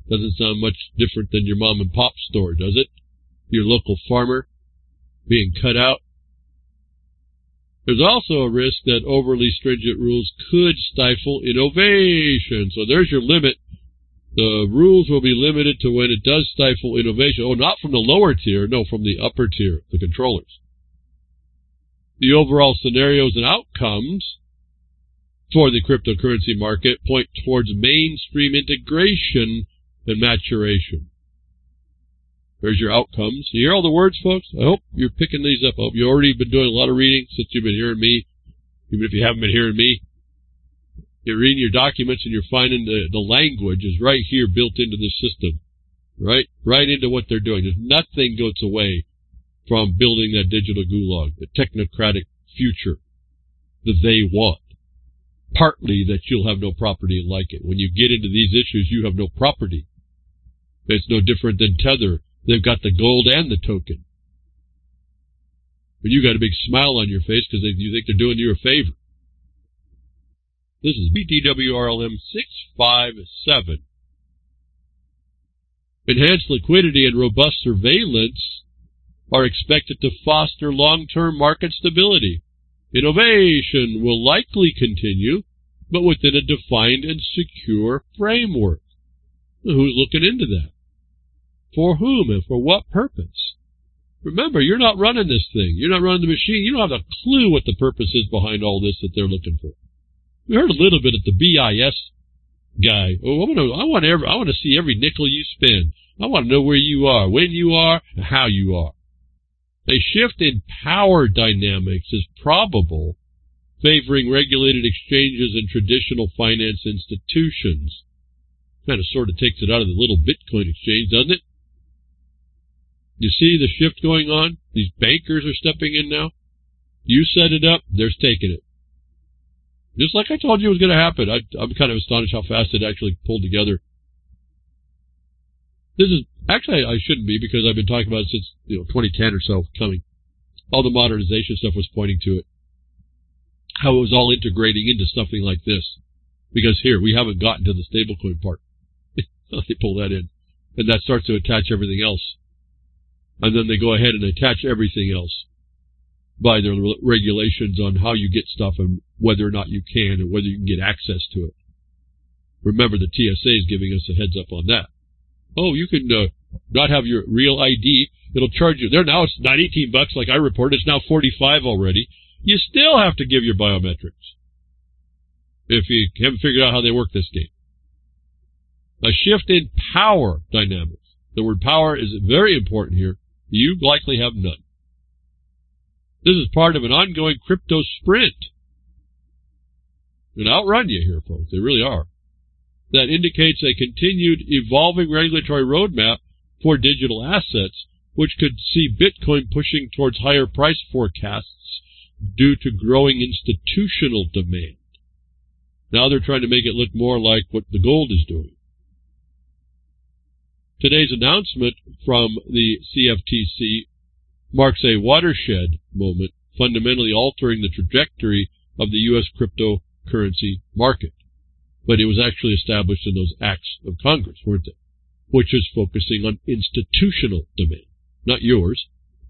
Doesn't sound much different than your mom and pop store, does it? Your local farmer being cut out. There's also a risk that overly stringent rules could stifle innovation. So there's your limit. The rules will be limited to when it does stifle innovation. Oh, not from the lower tier, no, from the upper tier, the controllers. The overall scenarios and outcomes for the cryptocurrency market point towards mainstream integration and maturation. There's your outcomes. You hear all the words, folks? I hope you're picking these up. I hope you've already been doing a lot of reading since you've been hearing me. Even if you haven't been hearing me, you're reading your documents and you're finding the language is right here built into the system. Right into what they're doing. There's nothing gets away from building that digital gulag, the technocratic future that they want. Partly that you'll have no property and like it. When you get into these issues, you have no property. It's no different than Tether. They've got the gold and the token. And you got a big smile on your face because you think they're doing you a favor. This is BTWRLM 657. Enhanced liquidity and robust surveillance are expected to foster long-term market stability. Innovation will likely continue, but within a defined and secure framework. Who's looking into that? For whom and for what purpose? Remember, you're not running this thing. You're not running the machine. You don't have a clue what the purpose is behind all this that they're looking for. We heard a little bit at the BIS guy. Oh, I want to see every nickel you spend. I want to know where you are, when you are, and how you are. A shift in power dynamics is probable, favoring regulated exchanges and traditional finance institutions. Kind of sort of takes it out of the little Bitcoin exchange, doesn't it? You see the shift going on? These bankers are stepping in now. You set it up, they're taking it. Just like I told you it was going to happen. I'm kind of astonished how fast it actually pulled together. This is actually, I shouldn't be, because I've been talking about it since 2010 or so coming. All the modernization stuff was pointing to it. How it was all integrating into something like this. Because here, we haven't gotten to the stablecoin part. They pull that in. And that starts to attach everything else. And then they go ahead and attach everything else by their regulations on how you get stuff and whether or not you can and whether you can get access to it. Remember, the TSA is giving us a heads up on that. Oh, you can not have your real ID. It'll charge you. Now it's not $18 like I reported. It's now $45 already. You still have to give your biometrics if you haven't figured out how they work this game. A shift in power dynamics. The word power is very important here. You likely have none. This is part of an ongoing crypto sprint. They're going to outrun you here, folks. They really are. That indicates a continued evolving regulatory roadmap for digital assets, which could see Bitcoin pushing towards higher price forecasts due to growing institutional demand. Now they're trying to make it look more like what the gold is doing. Today's announcement from the CFTC marks a watershed moment, fundamentally altering the trajectory of the U.S. cryptocurrency market. But it was actually established in those acts of Congress, weren't they? Which is focusing on institutional demand, not yours.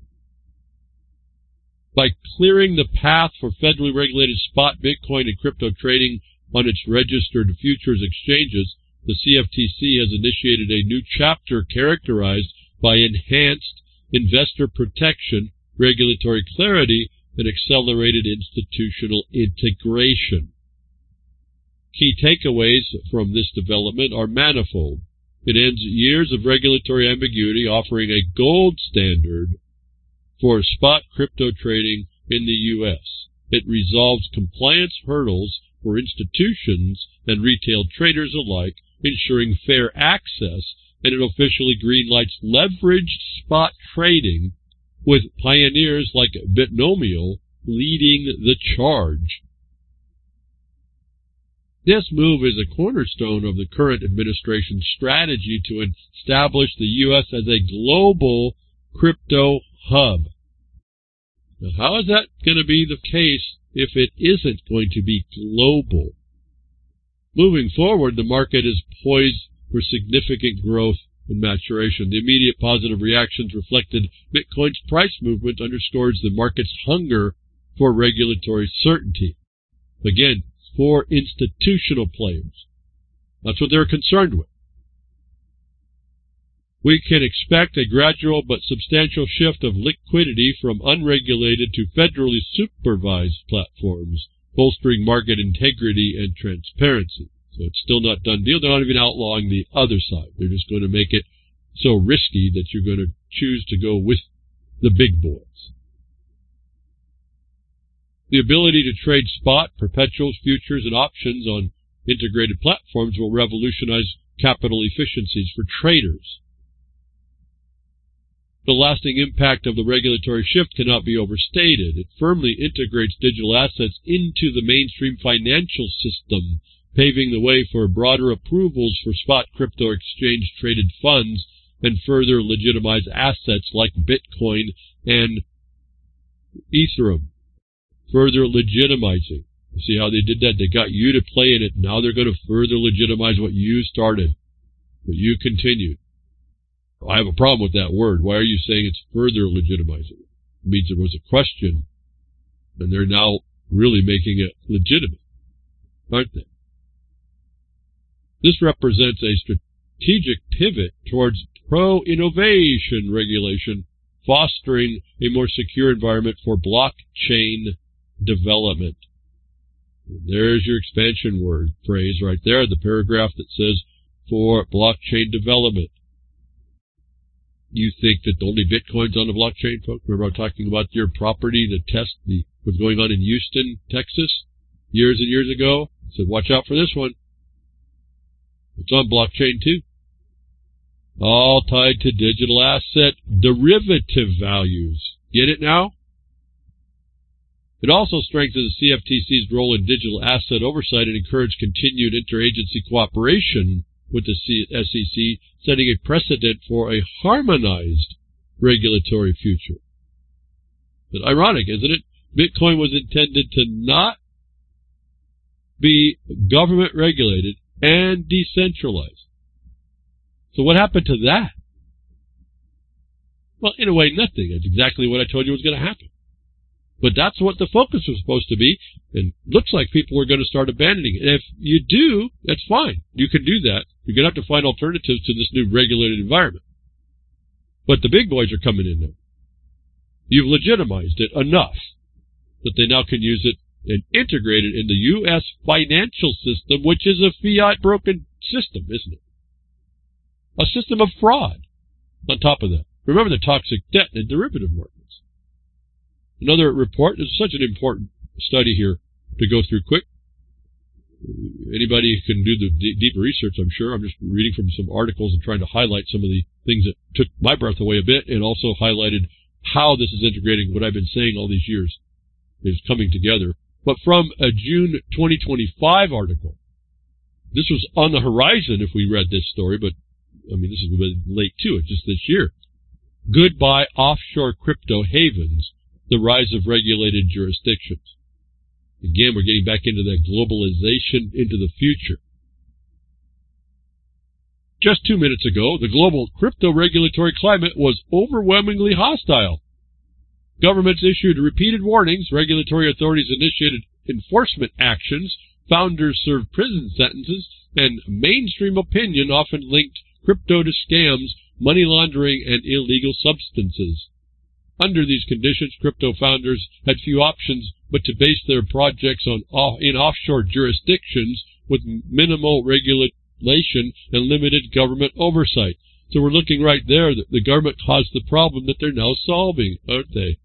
By clearing the path for federally regulated spot Bitcoin and crypto trading on its registered futures exchanges, the CFTC has initiated a new chapter characterized by enhanced investor protection, regulatory clarity, and accelerated institutional integration. Key takeaways from this development are manifold. It ends years of regulatory ambiguity, offering a gold standard for spot crypto trading in the U.S. It resolves compliance hurdles for institutions and retail traders alike, ensuring fair access, and it officially greenlights leveraged spot trading, with pioneers like Bitnomial leading the charge. This move is a cornerstone of the current administration's strategy to establish the U.S. as a global crypto hub. Now, how is that going to be the case if it isn't going to be global? Moving forward, the market is poised for significant growth and maturation. The immediate positive reactions reflected Bitcoin's price movement underscores the market's hunger for regulatory certainty. Again, for institutional players. That's what they're concerned with. We can expect a gradual but substantial shift of liquidity from unregulated to federally supervised platforms, bolstering market integrity and transparency. So it's still not done deal. They're not even outlawing the other side. They're just going to make it so risky that you're going to choose to go with the big boys. The ability to trade spot, perpetuals, futures, and options on integrated platforms will revolutionize capital efficiencies for traders. The lasting impact of the regulatory shift cannot be overstated. It firmly integrates digital assets into the mainstream financial system, paving the way for broader approvals for spot crypto exchange-traded funds and further legitimize assets like Bitcoin and Ethereum. Further legitimizing. You see how they did that? They got you to play in it. Now they're going to further legitimize what you started, what you continued. I have a problem with that word. Why are you saying it's further legitimizing? It means there was a question, and they're now really making it legitimate, aren't they? This represents a strategic pivot towards pro-innovation regulation, fostering a more secure environment for blockchain development. There's your expansion word phrase right there, the paragraph that says for blockchain development. You think that only Bitcoin's on the blockchain, folks? Remember I'm talking about your property, the test, what's going on in Houston, Texas, years and years ago? I said, watch out for this one. It's on blockchain too. All tied to digital asset derivative values. Get it now? It also strengthens the CFTC's role in digital asset oversight and encouraged continued interagency cooperation with the SEC, setting a precedent for a harmonized regulatory future. But ironic, isn't it? Bitcoin was intended to not be government regulated and decentralized. So what happened to that? Well, in a way, nothing. That's exactly what I told you was going to happen. But that's what the focus was supposed to be, and looks like people are going to start abandoning it. And if you do, that's fine. You can do that. You're going to have to find alternatives to this new regulated environment. But the big boys are coming in now. You've legitimized it enough that they now can use it and integrate it in the U.S. financial system, which is a fiat-broken system, isn't it? A system of fraud on top of that. Remember the toxic debt and derivative markets. Another report. This is such an important study here to go through quick. Anybody can do the deeper research, I'm sure. I'm just reading from some articles and trying to highlight some of the things that took my breath away a bit and also highlighted how this is integrating what I've been saying all these years is coming together. But from a June 2025 article, this was on the horizon if we read this story, but I mean, this is late too. It's just this year. Goodbye offshore crypto havens, the rise of regulated jurisdictions. Again, we're getting back into that globalization into the future. Just 2 minutes ago, the global crypto regulatory climate was overwhelmingly hostile. Governments issued repeated warnings, regulatory authorities initiated enforcement actions, founders served prison sentences, and mainstream opinion often linked crypto to scams, money laundering, and illegal substances. Under these conditions, crypto founders had few options but to base their projects in offshore jurisdictions with minimal regulation and limited government oversight. So we're looking right there that the government caused the problem that they're now solving, aren't they?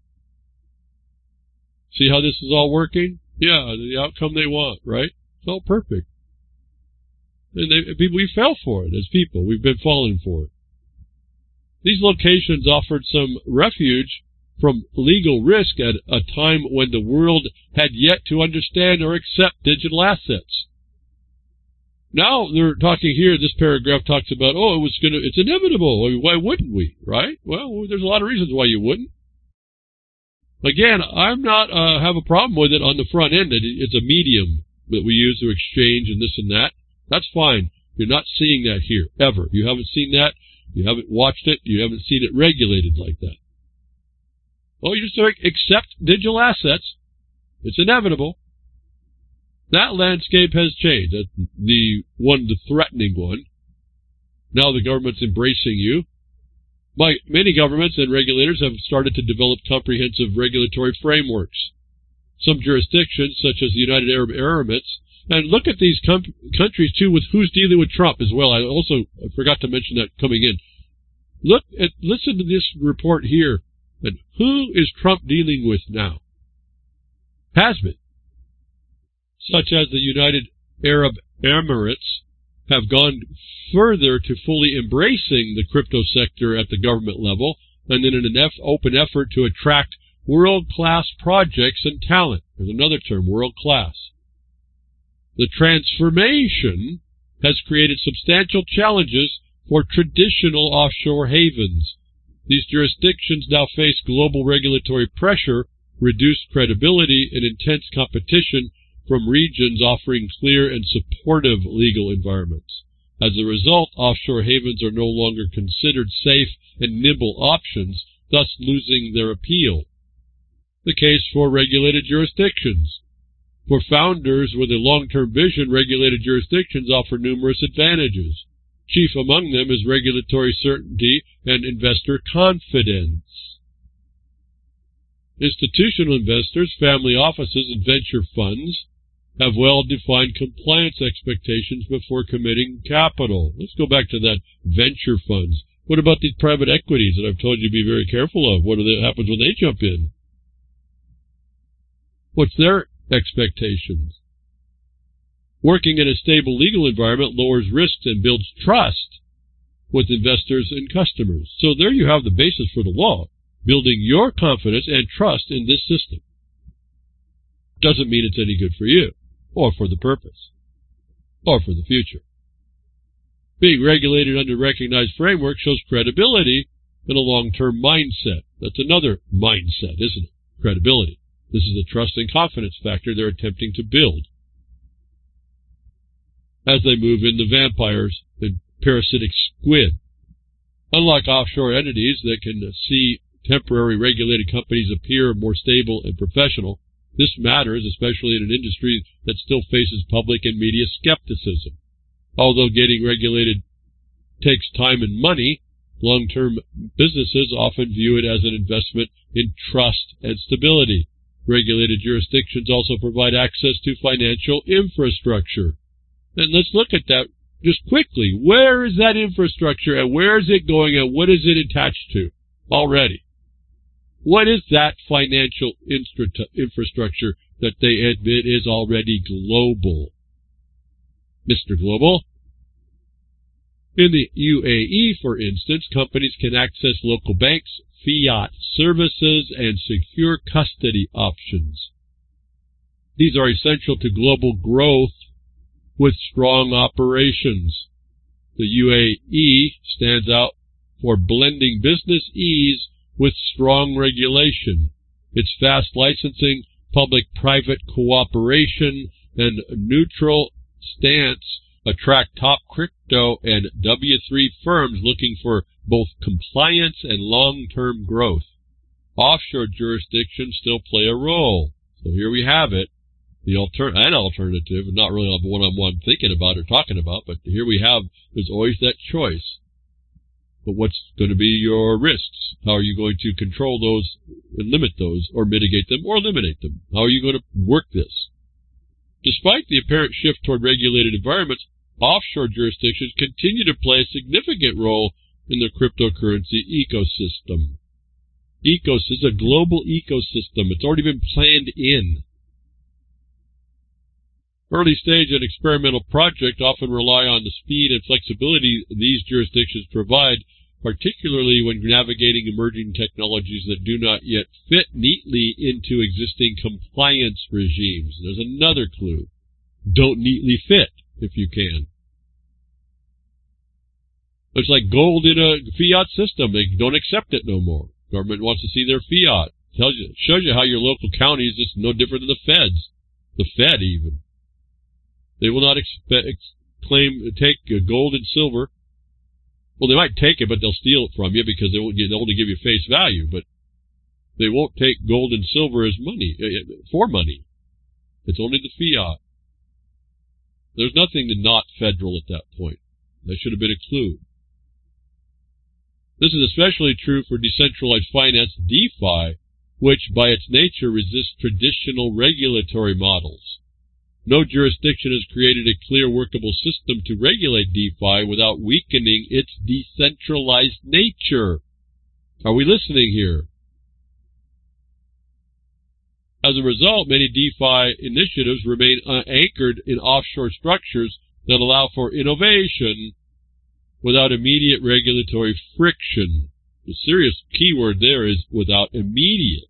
See how this is all working? Yeah, the outcome they want, right? It's all perfect. And we fell for it as people. We've been falling for it. These locations offered some refuge from legal risk at a time when the world had yet to understand or accept digital assets. Now they're talking here, this paragraph talks about, it's inevitable. I mean, why wouldn't we, right? Well, there's a lot of reasons why you wouldn't. Again, I'm not have a problem with it on the front end. It's a medium that we use to exchange and this and that. That's fine. You're not seeing that here, ever. You haven't seen that. You haven't watched it. You haven't seen it regulated like that. Oh, you just accept digital assets. It's inevitable. That landscape has changed. The threatening one. Now the government's embracing you. Many governments and regulators have started to develop comprehensive regulatory frameworks. Some jurisdictions, such as the United Arab Emirates, and look at these countries, too, with who's dealing with Trump as well. I forgot to mention that coming in. Listen to this report here. And who is Trump dealing with now? Has been. Such as the United Arab Emirates have gone further to fully embracing the crypto sector at the government level, and in an open effort to attract world-class projects and talent. There's another term, world-class. The transformation has created substantial challenges for traditional offshore havens. These jurisdictions now face global regulatory pressure, reduced credibility, and intense competition from regions offering clear and supportive legal environments. As a result, offshore havens are no longer considered safe and nimble options, thus losing their appeal. The case for regulated jurisdictions. For founders with a long-term vision, regulated jurisdictions offer numerous advantages. Chief among them is regulatory certainty and investor confidence. Institutional investors, family offices, and venture funds have well-defined compliance expectations before committing capital. Let's go back to that venture funds. What about these private equities that I've told you to be very careful of? What happens when they jump in? What's their expectations? Working in a stable legal environment lowers risks and builds trust with investors and customers. So there you have the basis for the law, building your confidence and trust in this system. Doesn't mean it's any good for you, or for the purpose, or for the future. Being regulated under recognized framework shows credibility and a long-term mindset. That's another mindset, isn't it? Credibility. This is the trust and confidence factor they're attempting to build as they move into vampires and parasitic squid. Unlike offshore entities that can see temporary regulated companies appear more stable and professional, this matters, especially in an industry that still faces public and media skepticism. Although getting regulated takes time and money, long-term businesses often view it as an investment in trust and stability. Regulated jurisdictions also provide access to financial infrastructure. And let's look at that just quickly. Where is that infrastructure and where is it going and what is it attached to already? What is that financial infrastructure that they admit is already global? Mr. Global? In the UAE, for instance, companies can access local banks, fiat services, and secure custody options. These are essential to global growth with strong operations. The UAE stands out for blending business ease with strong regulation. Its fast licensing, public-private cooperation, and neutral stance attract top crypto and W3 firms looking for both compliance and long-term growth. Offshore jurisdictions still play a role. So here we have it. An alternative, not really the one I'm thinking about or talking about, but here we have, there's always that choice. But what's going to be your risks? How are you going to control those and limit those, or mitigate them, or eliminate them? How are you going to work this? Despite the apparent shift toward regulated environments, offshore jurisdictions continue to play a significant role in the cryptocurrency ecosystem. Ecos is a global ecosystem. It's already been planned in. Early stage and experimental projects often rely on the speed and flexibility these jurisdictions provide, particularly when navigating emerging technologies that do not yet fit neatly into existing compliance regimes. There's another clue. Don't neatly fit, if you can. It's like gold in a fiat system. They don't accept it no more. Government wants to see their fiat. Shows you how your local county is just no different than the feds. The Fed, even. They will not take gold and silver. Well, they might take it, but they'll steal it from you because they'll only give you face value. But they won't take gold and silver as money, for money. It's only the fiat. There's nothing not federal at that point. That should have been a clue. This is especially true for decentralized finance, DeFi, which by its nature resists traditional regulatory models. No jurisdiction has created a clear workable system to regulate DeFi without weakening its decentralized nature. Are we listening here? As a result, many DeFi initiatives remain anchored in offshore structures that allow for innovation without immediate regulatory friction. The serious keyword there is without immediate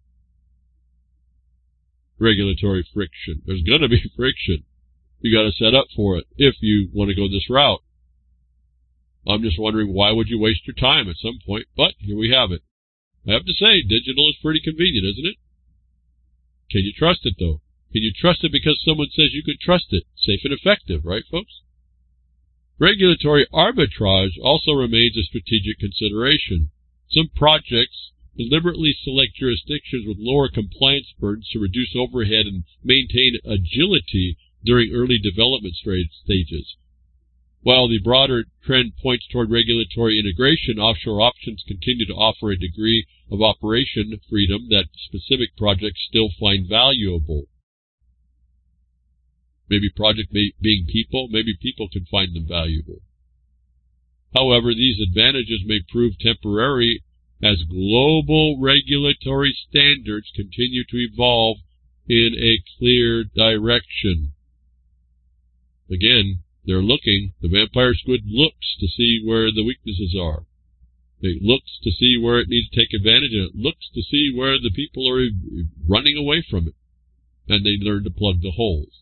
regulatory friction. There's going to be friction. You got to set up for it if you want to go this route. I'm just wondering, why would you waste your time at some point? But here we have it. I have to say, digital is pretty convenient, isn't it? Can you trust it, though? Can you trust it because someone says you can trust it? Safe and effective, right, folks? Regulatory arbitrage also remains a strategic consideration. Some projects deliberately select jurisdictions with lower compliance burdens to reduce overhead and maintain agility during early development stages. While the broader trend points toward regulatory integration, offshore options continue to offer a degree of operation freedom that specific projects still find valuable. Maybe project being people, maybe people can find them valuable. However, these advantages may prove temporary as global regulatory standards continue to evolve in a clear direction. Again, they're looking, the vampire squid looks to see where the weaknesses are. It looks to see where it needs to take advantage, and it looks to see where the people are running away from it. And they learn to plug the holes.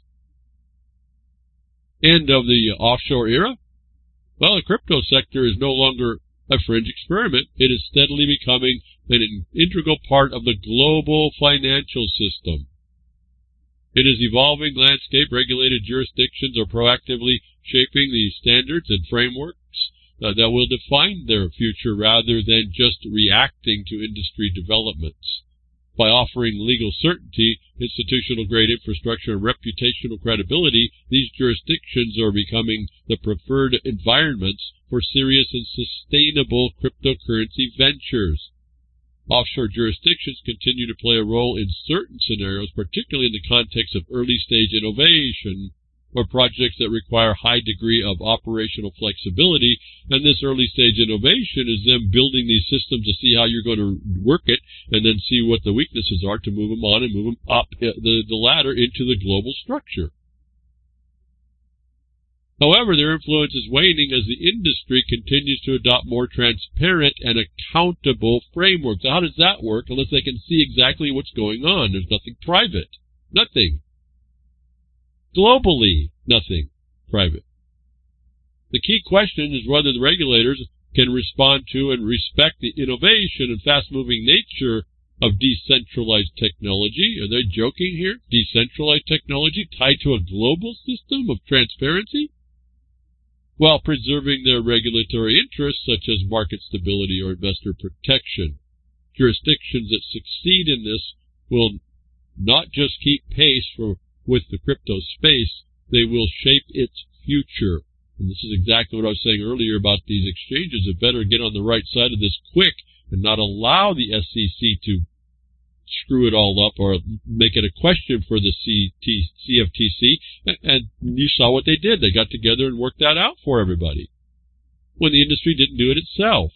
End of the offshore era? Well, the crypto sector is no longer a fringe experiment. It is steadily becoming an integral part of the global financial system. In its evolving landscape, regulated jurisdictions are proactively shaping the standards and frameworks that will define their future rather than just reacting to industry developments. By offering legal certainty, institutional-grade infrastructure, and reputational credibility, these jurisdictions are becoming the preferred environments for serious and sustainable cryptocurrency ventures. Offshore jurisdictions continue to play a role in certain scenarios, particularly in the context of early-stage innovation or projects that require a high degree of operational flexibility. And this early-stage innovation is them building these systems to see how you're going to work it and then see what the weaknesses are to move them on and move them up the ladder into the global structure. However, their influence is waning as the industry continues to adopt more transparent and accountable frameworks. So how does that work unless they can see exactly what's going on? There's nothing private. Nothing. Globally, nothing private. The key question is whether the regulators can respond to and respect the innovation and fast-moving nature of decentralized technology. Are they joking here? Decentralized technology tied to a global system of transparency? While preserving their regulatory interests such as market stability or investor protection. Jurisdictions that succeed in this will not just keep pace with the crypto space, they will shape its future. And this is exactly what I was saying earlier about these exchanges. It better get on the right side of this quick and not allow the SEC to screw it all up or make it a question for the CFTC. And you saw what they did. They got together and worked that out for everybody when the industry didn't do it itself.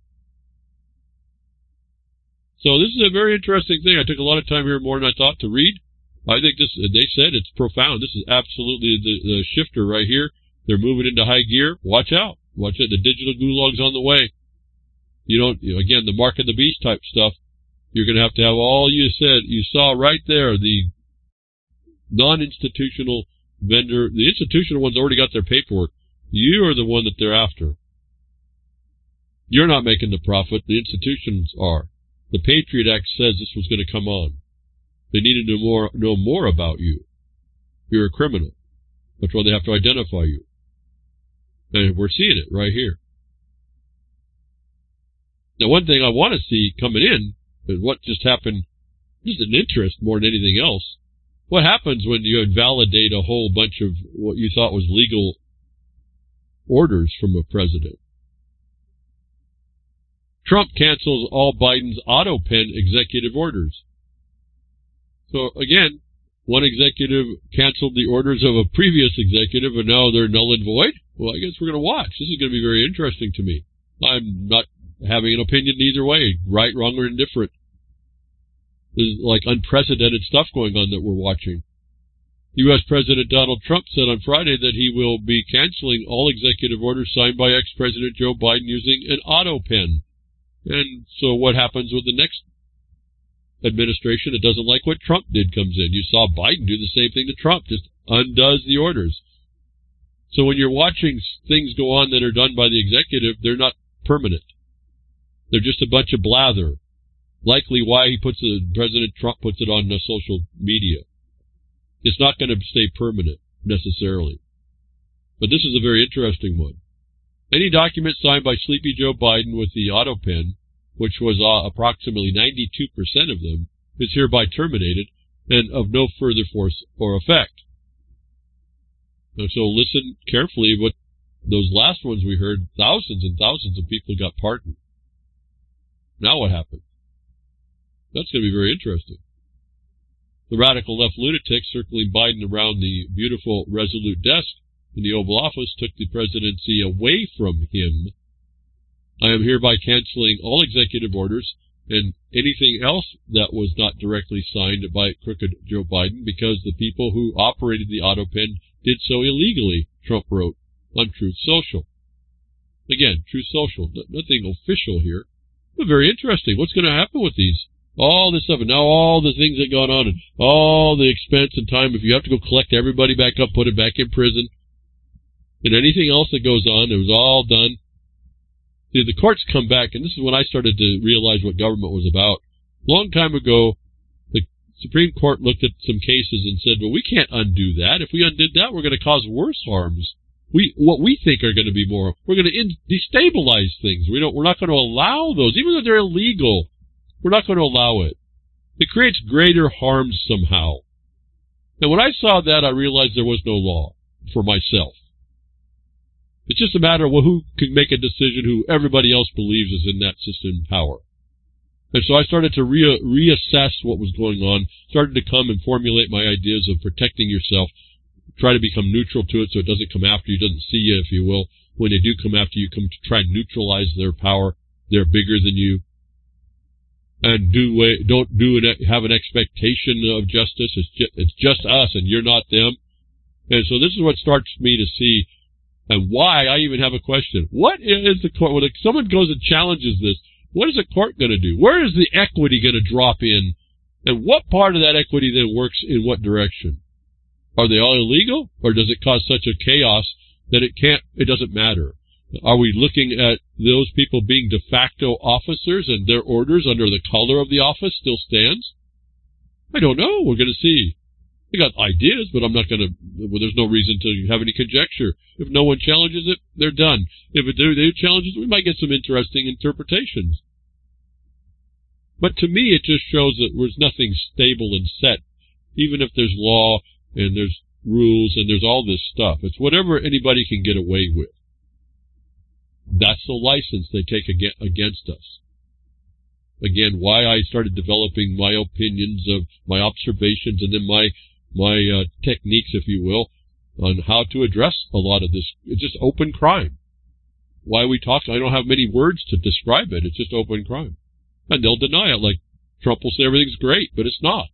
So this is a very interesting thing. I took a lot of time here, more than I thought, to read. I think this, they said it's profound. This is absolutely the shifter right here. They're moving into high gear. Watch out. Watch out. The digital gulag's on the way. Again, the mark of the beast type stuff. You're going to have all you saw right there, the non-institutional vendor. The institutional one's already got their paperwork. You are the one that they're after. You're not making the profit. The institutions are. The Patriot Act says this was going to come on. They need to know more about you. You're a criminal. That's why they have to identify you. And we're seeing it right here. Now, one thing I want to see coming in is what just happened, just an interest more than anything else. What happens when you invalidate a whole bunch of what you thought was legal orders from a president? Trump cancels all Biden's auto pen executive orders. So again, one executive canceled the orders of a previous executive, and now they're null and void? Well, I guess we're going to watch. This is going to be very interesting to me. I'm not having an opinion either way, right, wrong, or indifferent. There's like unprecedented stuff going on that we're watching. U.S. President Donald Trump said on Friday that he will be canceling all executive orders signed by ex-President Joe Biden using an auto pen. And so what happens with the next administration that doesn't like what Trump did comes in? You saw Biden do the same thing to Trump, just undoes the orders. So when you're watching things go on that are done by the executive, they're not permanent. They're just a bunch of blather. Likely why President Trump puts it on social media. It's not going to stay permanent, necessarily. But this is a very interesting one. Any document signed by Sleepy Joe Biden with the auto pen, which was approximately 92% of them, is hereby terminated and of no further force or effect. So listen carefully. What those last ones we heard, thousands and thousands of people got pardoned. Now what happened? That's going to be very interesting. The radical left lunatics circling Biden around the beautiful Resolute desk in the Oval Office took the presidency away from him. I am hereby canceling all executive orders and anything else that was not directly signed by crooked Joe Biden because the people who operated the auto pen did so illegally, Trump wrote on Truth Social. Again, Truth Social, nothing official here, but very interesting. What's going to happen with these? All this stuff, and now all the things that gone on, and all the expense and time, if you have to go collect everybody back up, put it back in prison, and anything else that goes on, it was all done. See, the courts come back, and this is when I started to realize what government was about. A long time ago, the Supreme Court looked at some cases and said, well, we can't undo that. If we undid that, we're going to cause worse harms. What we think are going to be more, we're going to destabilize things. We're not going to allow those, even though they're illegal. We're not going to allow it. It creates greater harms somehow. And when I saw that, I realized there was no law for myself. It's just a matter of who can make a decision who everybody else believes is in that system power. And so I started to reassess what was going on, started to come and formulate my ideas of protecting yourself, try to become neutral to it so it doesn't come after you, doesn't see you, if you will. When they do come after you, come to try and neutralize their power. They're bigger than you. And don't have an expectation of justice. It's just us, and you're not them. And so this is what starts me to see, and why I even have a question. What is the court? When someone goes and challenges this, what is the court going to do? Where is the equity going to drop in? And what part of that equity then works in what direction? Are they all illegal, or does it cause such a chaos that it doesn't matter? Are we looking at those people being de facto officers and their orders under the color of the office still stands? I don't know. We're going to see. I got ideas, but I'm not going to, well, there's no reason to have any conjecture. If no one challenges it, they're done. If they challenge it, we might get some interesting interpretations. But to me, it just shows that there's nothing stable and set, even if there's law and there's rules and there's all this stuff. It's whatever anybody can get away with. That's the license they take against us. Again, why I started developing my opinions of my observations and then my techniques, if you will, on how to address a lot of this. It's just open crime. Why we talk, I don't have many words to describe it. It's just open crime. And they'll deny it. Like Trump will say everything's great, but it's not.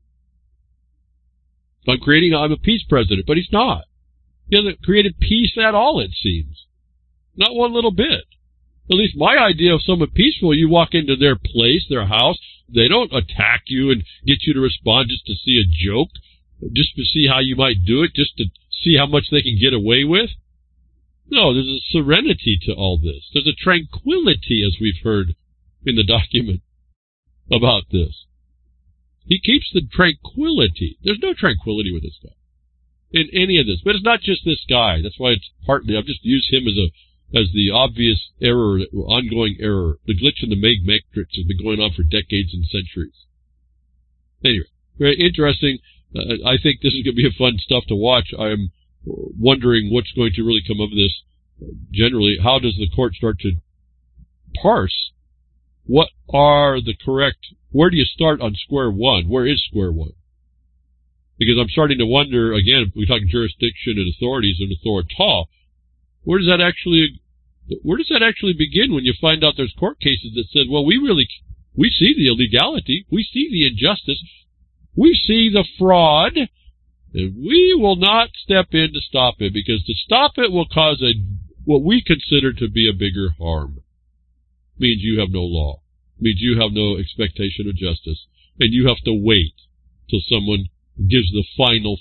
I'm a peace president, but he's not. He hasn't created peace at all, it seems. Not one little bit. At least my idea of someone peaceful, you walk into their place, their house, they don't attack you and get you to respond just to see a joke, just to see how you might do it, just to see how much they can get away with. No, there's a serenity to all this. There's a tranquility, as we've heard in the document about this. He keeps the tranquility. There's no tranquility with this guy in any of this. But it's not just this guy. That's why it's partly, I've just used him as as the obvious error, ongoing error. The glitch in the Meg matrix has been going on for decades and centuries. Anyway, very interesting. I think this is going to be fun stuff to watch. I'm wondering what's going to really come of this. Generally, how does the court start to parse what are the correct, where do you start on square one? Where is square one? Because I'm starting to wonder, again, we talk jurisdiction and authorities and authorita, where does that actually begin when you find out there's court cases that said, well, we see the illegality, we see the injustice, we see the fraud, and we will not step in to stop it, because to stop it will cause what we consider to be a bigger harm. Means you have no law, means you have no expectation of justice, and you have to wait till someone gives the final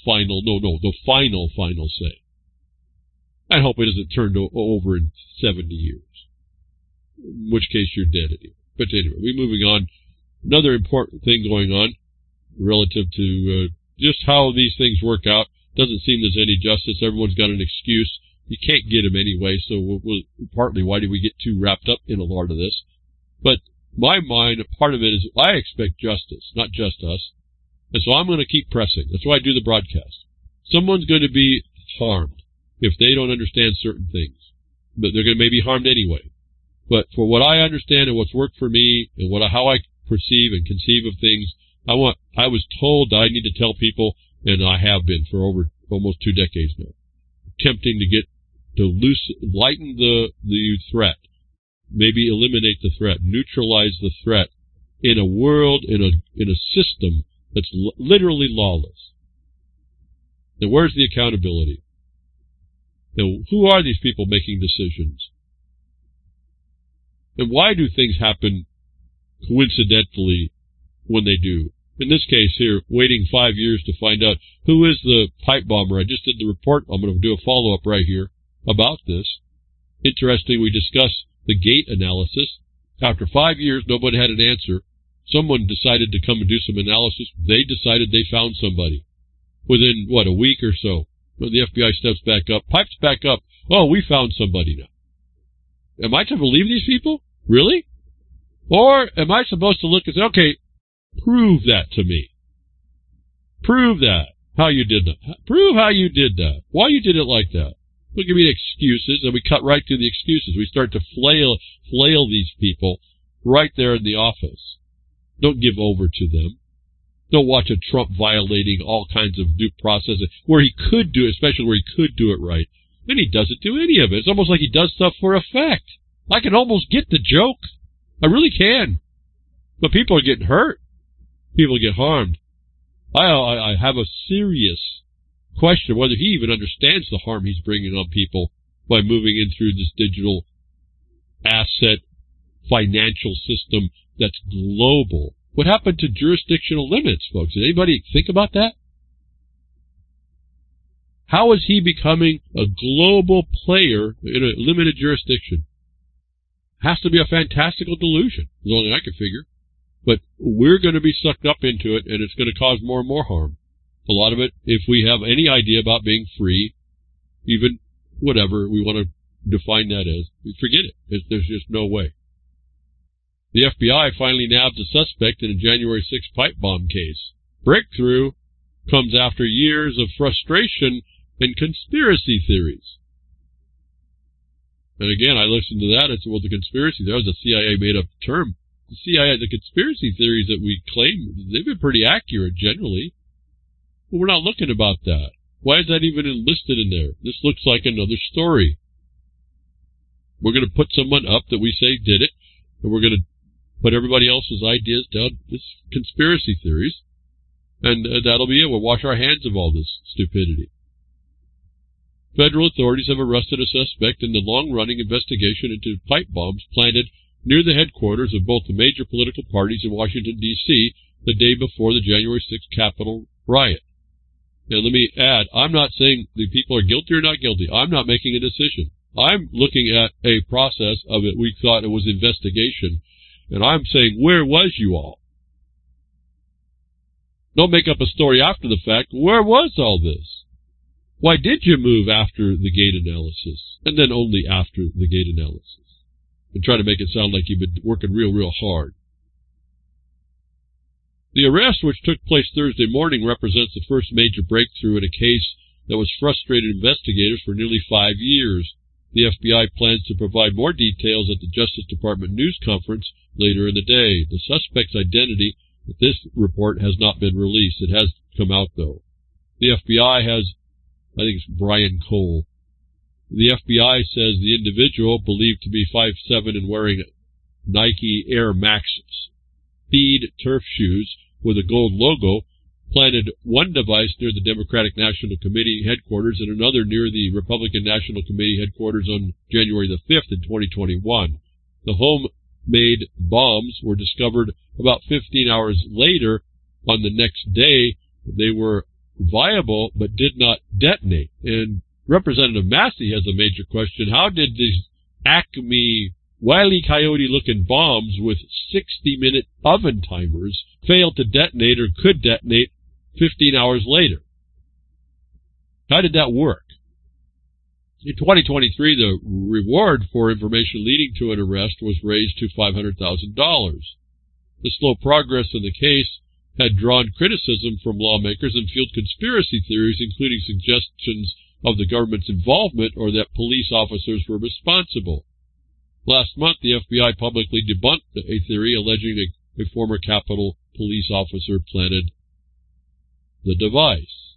say. I hope it isn't turned over in 70 years, in which case you're dead anyway. But anyway, we're moving on. Another important thing going on relative to just how these things work out. Doesn't seem there's any justice. Everyone's got an excuse. You can't get them anyway, so partly why do we get too wrapped up in a lot of this? But my mind, part of it is I expect justice, not just us. And so I'm going to keep pressing. That's why I do the broadcast. Someone's going to be harmed if they don't understand certain things. But they're going to maybe harmed anyway. But for what I understand and what's worked for me and how I perceive and conceive of things, I was told that I need to tell people, and I have been for over almost 2 decades now, attempting to lighten the threat, maybe eliminate the threat, neutralize the threat in a world, in a system that's literally lawless. Now, where's the accountability? Now, who are these people making decisions? And why do things happen coincidentally when they do? In this case here, waiting 5 years to find out who is the pipe bomber. I just did the report. I'm going to do a follow-up right here about this. Interesting, we discussed the gate analysis. After 5 years, nobody had an answer. Someone decided to come and do some analysis. They decided they found somebody. Within, a week or so, when the FBI steps back up, pipes back up. Oh, we found somebody now. Am I to believe these people? Really? Or am I supposed to look and say, okay, prove that to me. Prove that, how you did that. Prove how you did that. Why you did it like that. Don't give me excuses, and we cut right to the excuses. We start to flail these people right there in the office. Don't give over to them. Don't watch a Trump violating all kinds of due process where he could do it, especially where he could do it right. Then he doesn't do any of it. It's almost like he does stuff for effect. I can almost get the joke. I really can. But people are getting hurt. People get harmed. I have a serious question whether he even understands the harm he's bringing on people by moving in through this digital asset financial system that's global. What happened to jurisdictional limits, folks? Did anybody think about that? How is he becoming a global player in a limited jurisdiction? Has to be a fantastical delusion, is the only thing I can figure. But we're going to be sucked up into it, and it's going to cause more and more harm. A lot of it, if we have any idea about being free, even whatever we want to define that as, forget it. There's just no way. The FBI finally nabbed a suspect in a January 6th pipe bomb case. Breakthrough comes after years of frustration and conspiracy theories. And again, I listened to that. It's well, the conspiracy. That was a CIA made-up term. The CIA, the conspiracy theories that we claim, they've been pretty accurate generally. But we're not looking about that. Why is that even enlisted in there? This looks like another story. We're going to put someone up that we say did it, and we're going to put everybody else's ideas down. This conspiracy theories, and that'll be it. We'll wash our hands of all this stupidity. Federal authorities have arrested a suspect in the long-running investigation into pipe bombs planted near the headquarters of both the major political parties in Washington, D.C. the day before the January 6th Capitol riot. Now, let me add, I'm not saying the people are guilty or not guilty. I'm not making a decision. I'm looking at a process of it. We thought it was investigation. And I'm saying, where was you all? Don't make up a story after the fact. Where was all this? Why did you move after the gate analysis? and then only after the gate analysis, and try to make it sound like you've been working real hard. The arrest, which took place Thursday morning, represents the first major breakthrough in a case that was frustrated investigators for nearly 5 years. The FBI plans to provide more details at the Justice Department news conference later in the day. The suspect's identity at this report has not been released. It has come out, though. The FBI has, I think it's Brian Cole. The FBI says the individual, believed to be 5'7" and wearing Nike Air Max Speed turf shoes with a gold logo, planted one device near the Democratic National Committee headquarters and another near the Republican National Committee headquarters on January the 5th in 2021. The homemade bombs were discovered about 15 hours later. On the next day, they were viable but did not detonate. And Representative Massey has a major question. How did these Acme Wile E. Coyote-looking bombs with 60-minute oven timers fail to detonate or could detonate 15 hours later? How did that work? In 2023, the reward for information leading to an arrest was raised to $500,000. The slow progress in the case had drawn criticism from lawmakers and fueled conspiracy theories, including suggestions of the government's involvement or that police officers were responsible. Last month, the FBI publicly debunked a theory alleging a former Capitol police officer planted the device.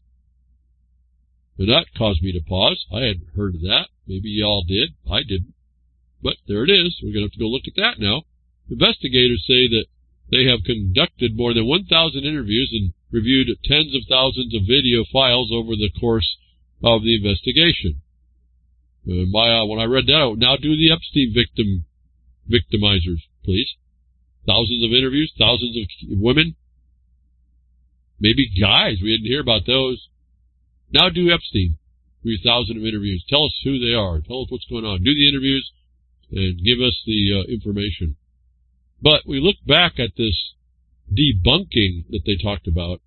And that caused me to pause. I hadn't heard of that. Maybe y'all did. I didn't. But there it is. We're going to have to go look at that now. Investigators say that they have conducted more than 1,000 interviews and reviewed tens of thousands of video files over the course of the investigation. When I read that, now do the Epstein victimizers, please. Thousands of interviews, thousands of women, maybe guys. We didn't hear about those. Now do Epstein. 3,000 of interviews. Tell us who they are. Tell us what's going on. Do the interviews and give us the information. But we look back at this debunking that they talked about,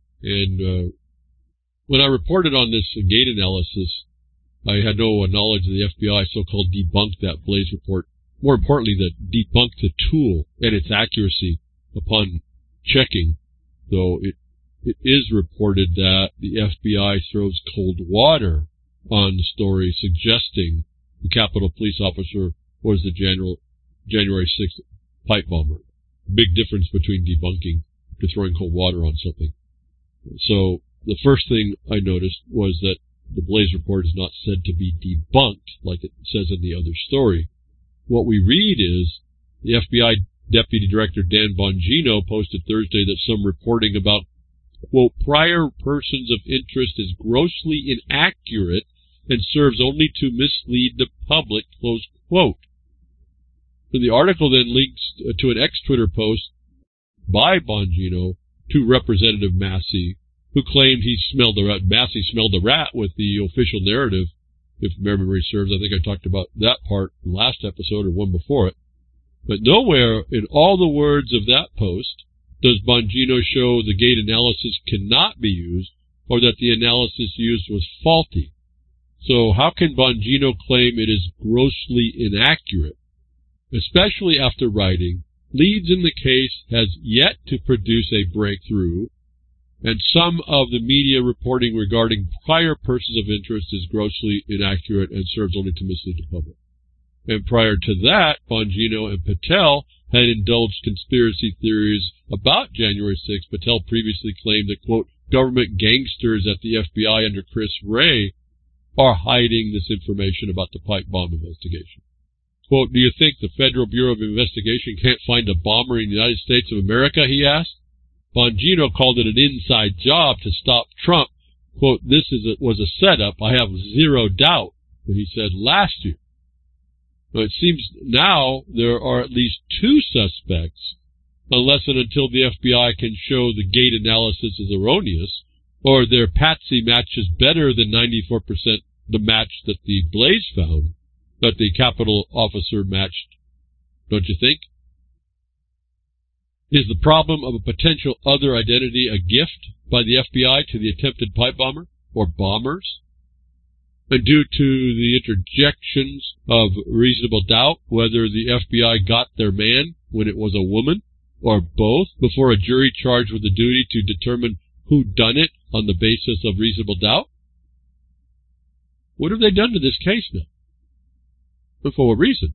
and when I reported on this gate analysis, I had no knowledge of the FBI so-called debunked that Blaze report. More importantly, that debunked the tool and its accuracy upon checking, though it is reported that the FBI throws cold water on the story, suggesting the Capitol police officer was the January 6th pipe bomber. Big difference between debunking to throwing cold water on something. So the first thing I noticed was that the Blaze report is not said to be debunked like it says in the other story. What we read is the FBI Deputy Director Dan Bongino posted Thursday that some reporting about, quote, prior persons of interest is grossly inaccurate and serves only to mislead the public, close quote. And the article then links to an ex-Twitter post by Bongino to Representative Massey, who claimed Massey smelled a rat with the official narrative. If memory serves, I think I talked about that part last episode or one before it. But nowhere in all the words of that post does Bongino show the gate analysis cannot be used or that the analysis used was faulty. So how can Bongino claim it is grossly inaccurate, especially after writing, Leeds in the case has yet to produce a breakthrough, and some of the media reporting regarding prior persons of interest is grossly inaccurate and serves only to mislead the public. And prior to that, Bongino and Patel had indulged conspiracy theories about January 6th. Patel previously claimed that, quote, government gangsters at the FBI under Chris Wray are hiding this information about the pipe bomb investigation. Quote, do you think the Federal Bureau of Investigation can't find a bomber in the United States of America, he asked. Bongino called it an inside job to stop Trump. Quote, was a setup, I have zero doubt, that he said last year. Now, it seems now there are at least two suspects, unless and until the FBI can show the gate analysis is erroneous, or their patsy matches better than 94% the match that the Blaze found, that the Capitol officer matched, don't you think? Is the problem of a potential other identity a gift by the FBI to the attempted pipe bomber or bombers? And due to the interjections of reasonable doubt whether the FBI got their man when it was a woman, or both, before a jury charged with the duty to determine who done it on the basis of reasonable doubt? What have they done to this case now? And for what reason?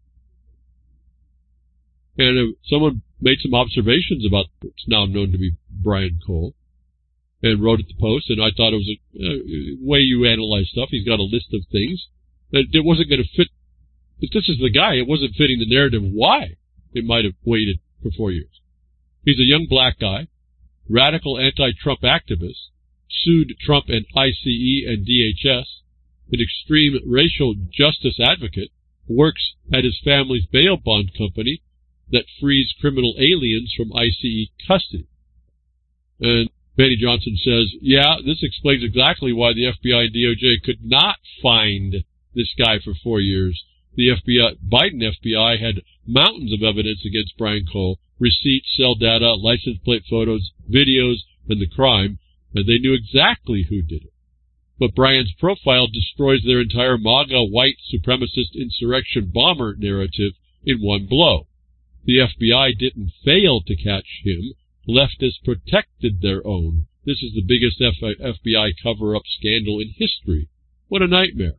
And someone made some observations about what's now known to be Brian Cole, and wrote at the Post, and I thought it was a way you analyze stuff. He's got a list of things that it wasn't going to fit. If this is the guy, it wasn't fitting the narrative why it might have waited for 4 years. He's a young black guy, radical anti-Trump activist, sued Trump and ICE and DHS, an extreme racial justice advocate, works at his family's bail bond company that frees criminal aliens from ICE custody. And Benny Johnson says, yeah, this explains exactly why the FBI and DOJ could not find this guy for 4 years. The FBI, Biden FBI had mountains of evidence against Brian Cole, receipts, cell data, license plate photos, videos, and the crime, and they knew exactly who did it. But Brian's profile destroys their entire MAGA white supremacist insurrection bomber narrative in one blow. The FBI didn't fail to catch him. Leftists protected their own. This is the biggest FBI cover-up scandal in history. What a nightmare.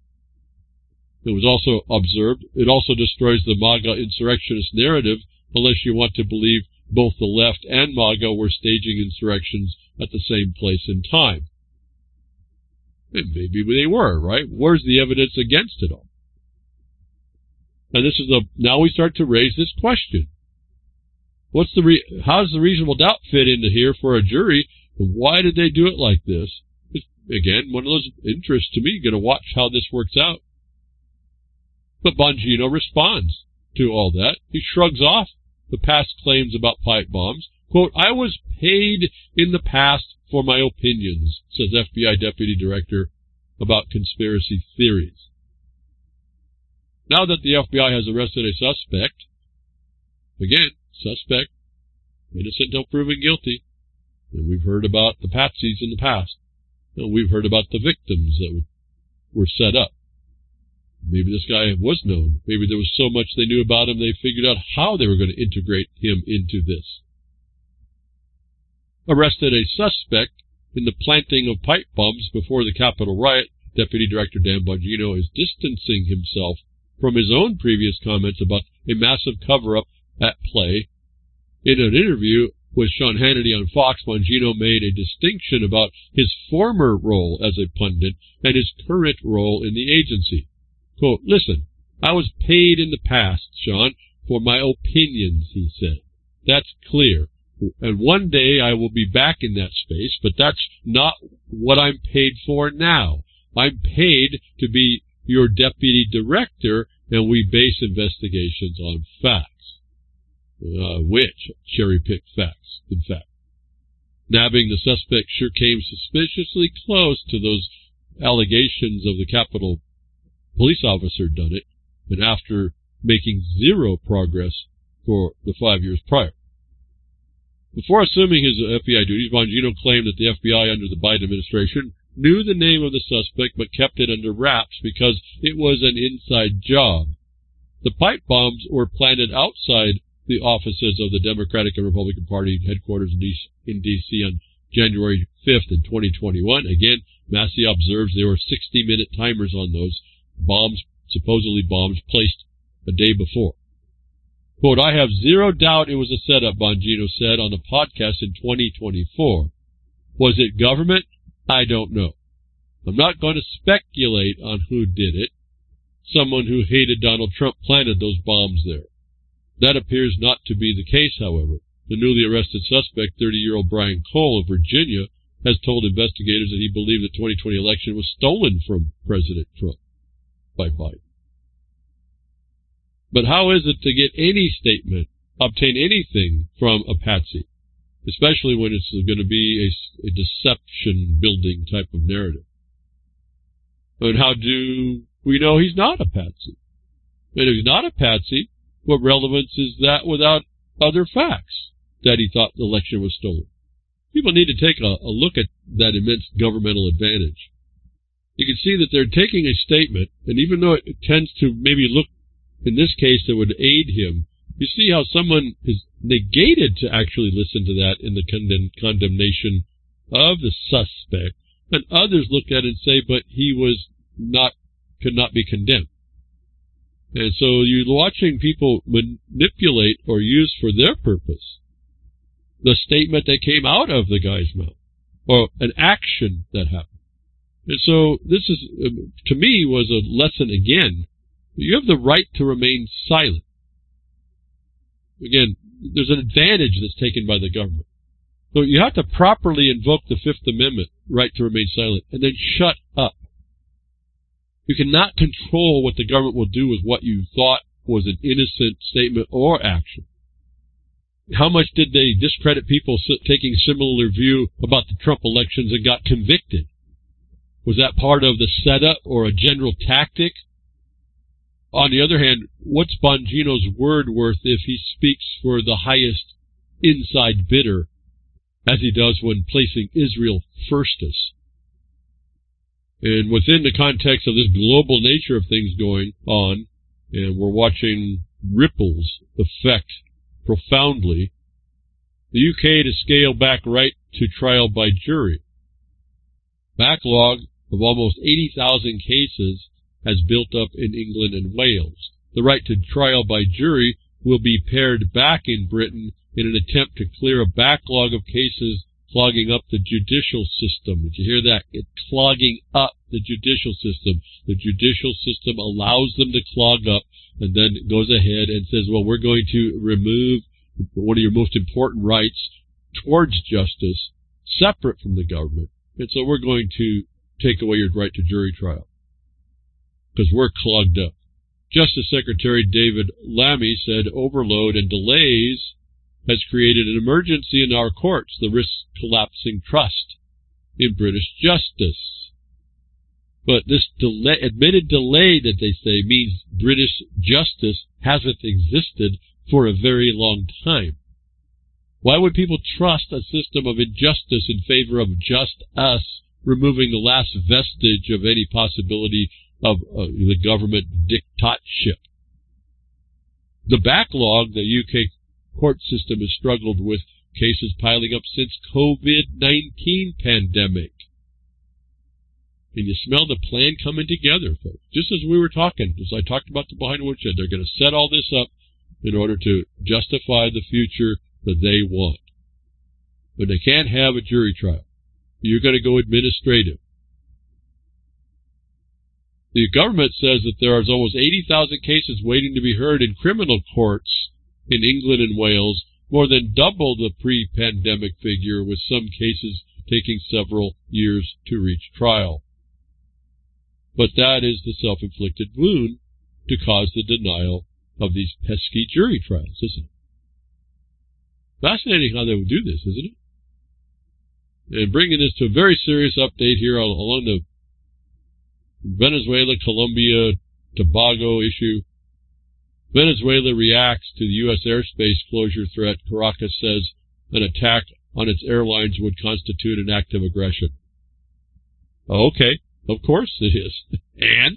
It was also observed, it also destroys the MAGA insurrectionist narrative unless you want to believe both the left and MAGA were staging insurrections at the same place and time. And maybe they were, right? Where's the evidence against it all? And this is now we start to raise this question. How does the reasonable doubt fit into here for a jury? Why did they do it like this? It's, again, one of those interests to me, going to watch how this works out. But Bongino responds to all that. He shrugs off the past claims about pipe bombs. Quote, I was paid in the past for my opinions, says FBI Deputy Director about conspiracy theories. Now that the FBI has arrested a suspect, again, suspect, innocent until proven guilty, and we've heard about the patsies in the past, and we've heard about the victims that were set up. Maybe this guy was known. Maybe there was so much they knew about him, they figured out how they were going to integrate him into this. Arrested a suspect in the planting of pipe bombs before the Capitol riot, Deputy Director Dan Bongino is distancing himself from his own previous comments about a massive cover-up at play. In an interview with Sean Hannity on Fox, Bongino made a distinction about his former role as a pundit and his current role in the agency. Quote, listen, I was paid in the past, Sean, for my opinions, he said. That's clear. And one day I will be back in that space, but that's not what I'm paid for now. I'm paid to be your deputy director, and we base investigations on facts. Which cherry-picked facts, in fact. Nabbing the suspect sure came suspiciously close to those allegations of the Capitol police officer done it, and after making zero progress for the 5 years prior. Before assuming his FBI duties, Bongino claimed that the FBI under the Biden administration knew the name of the suspect but kept it under wraps because it was an inside job. The pipe bombs were planted outside the offices of the Democratic and Republican Party headquarters in D.C. on January 5th in 2021. Again, Massey observes there were 60-minute timers on those supposedly bombs placed a day before. Quote, I have zero doubt it was a setup, Bongino said on a podcast in 2024. Was it government? I don't know. I'm not going to speculate on who did it. Someone who hated Donald Trump planted those bombs there. That appears not to be the case, however. The newly arrested suspect, 30-year-old Brian Cole of Virginia, has told investigators that he believed the 2020 election was stolen from President Trump by Biden. But how is it to get any statement, obtain anything from a patsy, especially when it's going to be a deception-building type of narrative? And how do we know he's not a patsy? And if he's not a patsy, what relevance is that without other facts that he thought the election was stolen? People need to take a look at that immense governmental advantage. you can see that they're taking a statement, and even though it tends to maybe look, in this case, that would aid him, you see how someone is negated to actually listen to that in the condemnation of the suspect, and others look at it and say, but he could not be condemned. And so you're watching people manipulate or use for their purpose the statement that came out of the guy's mouth, or an action that happened. And so this is, to me, was a lesson again. You have the right to remain silent. Again, there's an advantage that's taken by the government. So you have to properly invoke the Fifth Amendment right to remain silent, and then shut up. You cannot control what the government will do with what you thought was an innocent statement or action. How much did they discredit people taking a similar view about the Trump elections and got convicted? Was that part of the setup or a general tactic? On the other hand, what's Bongino's word worth if he speaks for the highest inside bidder, as he does when placing Israel firstest? And within the context of this global nature of things going on, and we're watching ripples affect profoundly, the UK to scale back right to trial by jury. Backlog of almost 80,000 cases has built up in England and Wales. The right to trial by jury will be pared back in Britain in an attempt to clear a backlog of cases clogging up the judicial system. Did you hear that? It's clogging up the judicial system. The judicial system allows them to clog up, and then it goes ahead and says, well, we're going to remove one of your most important rights towards justice, separate from the government. And so we're going to take away your right to jury trial because we're clogged up. Justice Secretary David Lammy said overload and delays has created an emergency in our courts, the risk collapsing trust in British justice. But this admitted delay that they say means British justice hasn't existed for a very long time. Why would people trust a system of injustice in favor of just us, removing the last vestige of any possibility of the government dictatorship? The backlog the UK court system has struggled with cases piling up since COVID-19 pandemic. And you smell the plan coming together, folks. Just as we were talking, as I talked about the behind woodshed, they're going to set all this up in order to justify the future that they want. But they can't have a jury trial. You're going to go administrative. The government says that there are almost 80,000 cases waiting to be heard in criminal courts in England and Wales, more than double the pre-pandemic figure, with some cases taking several years to reach trial. But that is the self-inflicted wound to cause the denial of these pesky jury trials, isn't it? Fascinating how they would do this, isn't it? And bringing this to a very serious update here along the Venezuela, Colombia, Tobago issue. Venezuela reacts to the U.S. airspace closure threat. Caracas says an attack on its airlines would constitute an act of aggression. Okay, of course it is. And?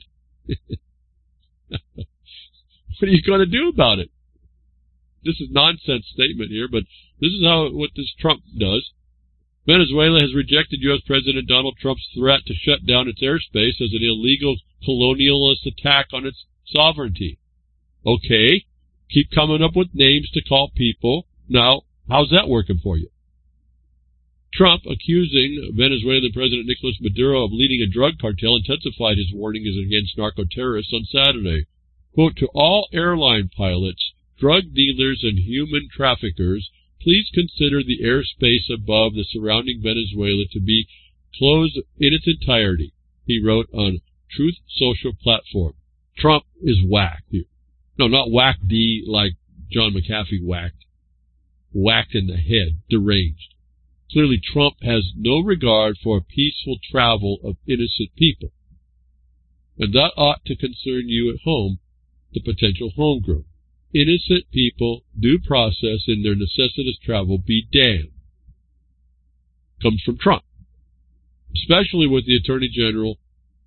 What are you going to do about it? This is a nonsense statement here, but this is what this Trump does. Venezuela has rejected U.S. President Donald Trump's threat to shut down its airspace as an illegal colonialist attack on its sovereignty. Okay, keep coming up with names to call people. Now, how's that working for you? Trump, accusing Venezuelan President Nicolas Maduro of leading a drug cartel, intensified his warnings against narco-terrorists on Saturday. Quote, to all airline pilots, drug dealers, and human traffickers, please consider the airspace above the surrounding Venezuela to be closed in its entirety, he wrote on Truth Social platform. Trump is whacked here. No, not whack-D like John McAfee whacked. Whacked in the head, deranged. Clearly, Trump has no regard for peaceful travel of innocent people. And that ought to concern you at home, the potential homegrown. Innocent people, due process in their necessitous travel be damned. Comes from Trump. Especially with the Attorney General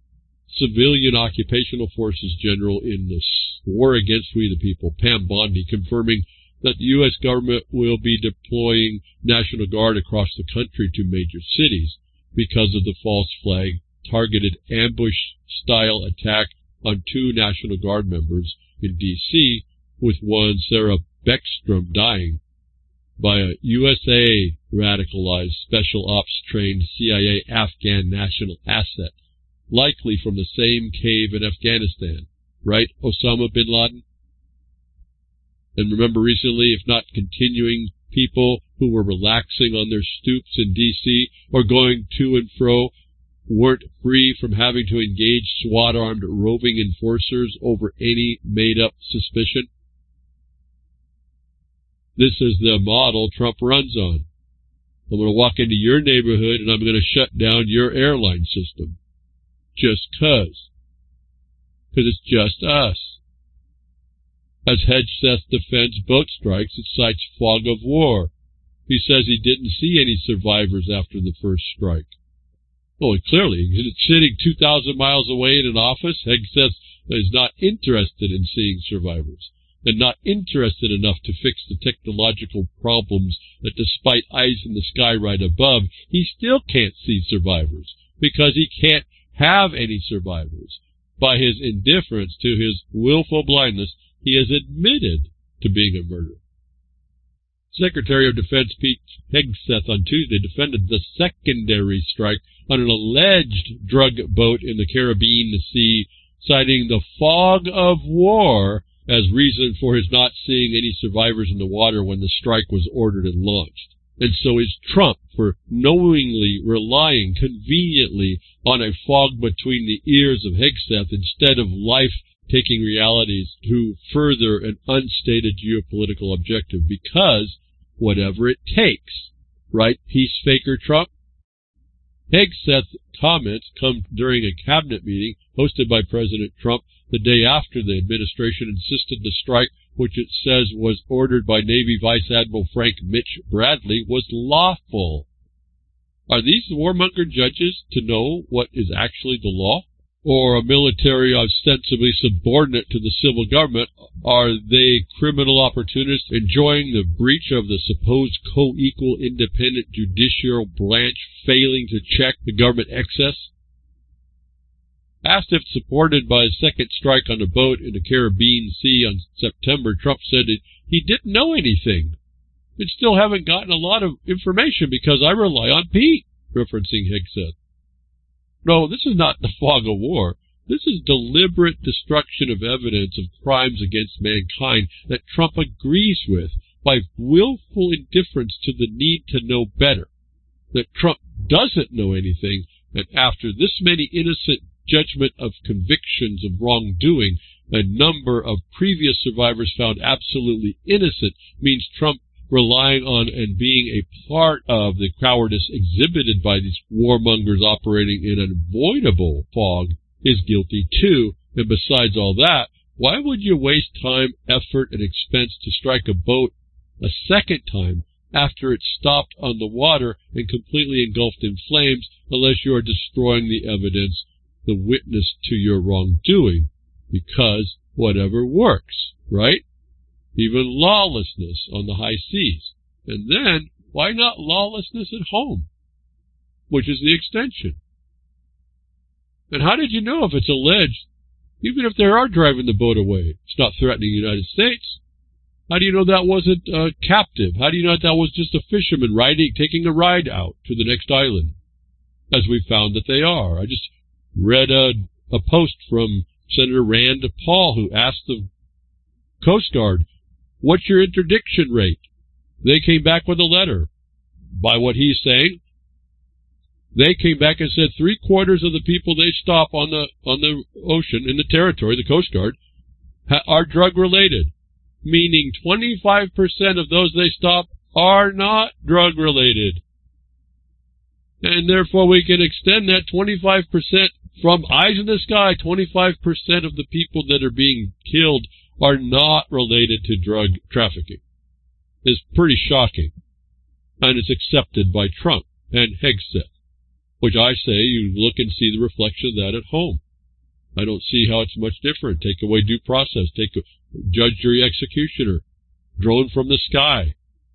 Civilian Occupational Forces General in the War Against We the People, Pam Bondi, confirming that the U.S. government will be deploying National Guard across the country to major cities because of the false flag targeted ambush-style attack on 2 National Guard members in D.C., with one, Sarah Beckstrom, dying by a USA radicalized special ops trained CIA Afghan national asset, likely from the same cave in Afghanistan. Right, Osama bin Laden? And remember recently, if not continuing, people who were relaxing on their stoops in D.C. or going to and fro weren't free from having to engage SWAT-armed roving enforcers over any made-up suspicion? This is the model Trump runs on. I'm going to walk into your neighborhood and I'm going to shut down your airline system. Just 'cause. 'Cause it's just us. As Hegseth defends boat strikes, it cites fog of war. He says he didn't see any survivors after the first strike. Oh, and clearly, sitting 2,000 miles away in an office, Hegseth is not interested in seeing survivors, and not interested enough to fix the technological problems that despite eyes in the sky right above, he still can't see survivors, because he can't have any survivors. By his indifference to his willful blindness, he has admitted to being a murderer. Secretary of Defense Pete Hegseth on Tuesday defended the secondary strike on an alleged drug boat in the Caribbean Sea, citing the fog of war as reason for his not seeing any survivors in the water when the strike was ordered and launched. And so is Trump for knowingly relying conveniently on a fog between the ears of Hegseth instead of life-taking realities to further an unstated geopolitical objective, because whatever it takes, right, peace faker Trump? Hegseth's comments come during a cabinet meeting hosted by President Trump the day after the administration insisted the strike, which it says was ordered by Navy Vice Admiral Frank Mitch Bradley, was lawful. Are these warmonger judges to know what is actually the law? Or a military ostensibly subordinate to the civil government? Are they criminal opportunists enjoying the breach of the supposed co-equal independent judicial branch failing to check the government excess? Asked if supported by a second strike on a boat in the Caribbean Sea on September, Trump said that he didn't know anything and still haven't gotten a lot of information because I rely on Pete, referencing Hegseth. No, this is not the fog of war. This is deliberate destruction of evidence of crimes against mankind that Trump agrees with by willful indifference to the need to know better. That Trump doesn't know anything, and after this many innocent judgment of convictions of wrongdoing, a number of previous survivors found absolutely innocent, means Trump relying on and being a part of the cowardice exhibited by these warmongers operating in an avoidable fog is guilty too. And besides all that, why would you waste time, effort, and expense to strike a boat a second time after it's stopped on the water and completely engulfed in flames, unless you are destroying the evidence, the witness to your wrongdoing? Because whatever works, right? Even lawlessness on the high seas. And then, why not lawlessness at home? Which is the extension. And how did you know if it's alleged, even if they are driving the boat away, it's not threatening the United States? How do you know that wasn't captive? How do you know that was just a fisherman taking a ride out to the next island? As we found that they are. I just read a post from Senator Rand Paul, who asked the Coast Guard, what's your interdiction rate? They came back with a letter. By what he's saying, they came back and said 3/4 of the people they stop on the ocean, in the territory, the Coast Guard, are drug-related. Meaning 25% of those they stop are not drug-related. And therefore we can extend that 25% from eyes in the sky. 25% of the people that are being killed are not related to drug trafficking. It's pretty shocking. And it's accepted by Trump and Hegseth, which I say you look and see the reflection of that at home. I don't see how it's much different. Take away due process. Take a judge, jury, executioner. Drone from the sky.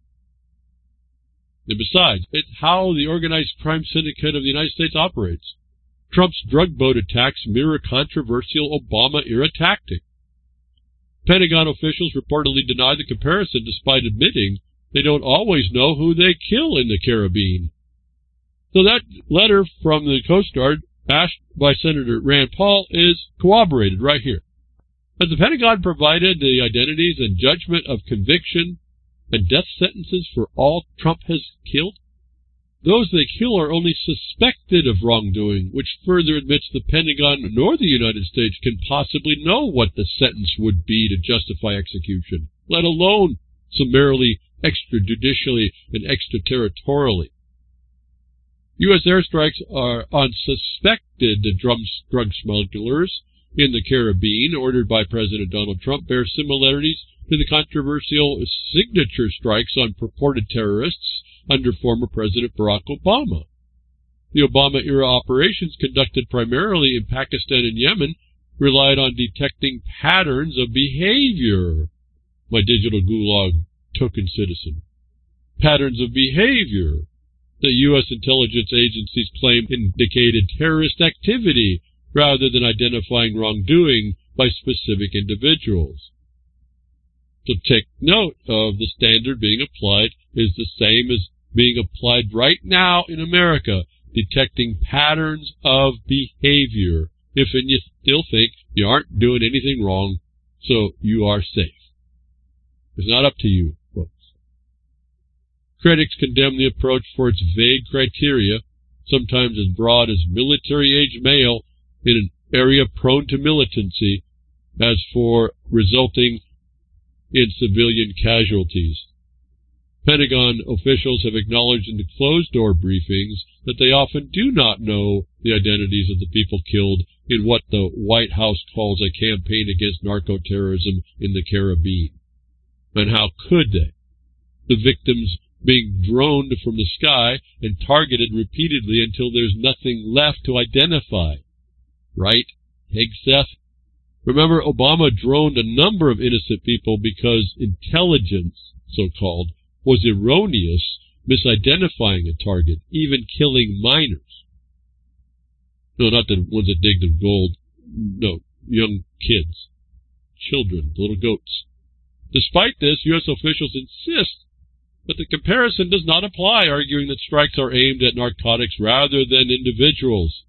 And besides, it's how the organized crime syndicate of the United States operates. Trump's drug boat attacks mirror controversial Obama-era tactic. Pentagon officials reportedly deny the comparison despite admitting they don't always know who they kill in the Caribbean. So that letter from the Coast Guard, asked by Senator Rand Paul, is corroborated right here. Has the Pentagon provided the identities and judgment of conviction and death sentences for all Trump has killed? Those they kill are only suspected of wrongdoing, which further admits the Pentagon nor the United States can possibly know what the sentence would be to justify execution, let alone summarily, extrajudicially, and extraterritorially. U.S. airstrikes are on suspected drug smugglers in the Caribbean, ordered by President Donald Trump, bear similarities to the controversial signature strikes on purported terrorists under former President Barack Obama. The Obama-era operations, conducted primarily in Pakistan and Yemen, relied on detecting patterns of behavior. My digital gulag token citizen. Patterns of behavior that U.S. intelligence agencies claim indicated terrorist activity rather than identifying wrongdoing by specific individuals. So take note of the standard being applied is the same as being applied right now in America, detecting patterns of behavior. If and you still think you aren't doing anything wrong, so you are safe. It's not up to you, folks. Critics condemn the approach for its vague criteria, sometimes as broad as military-age male in an area prone to militancy, as for resulting in civilian casualties. Pentagon officials have acknowledged in the closed-door briefings that they often do not know the identities of the people killed in what the White House calls a campaign against narco-terrorism in the Caribbean. And how could they? The victims being droned from the sky and targeted repeatedly until there's nothing left to identify. Right, Hegseth? Remember, Obama droned a number of innocent people because intelligence, so-called, was erroneous, misidentifying a target, even killing minors. No, not the ones that digged of gold. No, young kids. Children, little goats. Despite this, U.S. officials insist that the comparison does not apply, arguing that strikes are aimed at narcotics rather than individuals.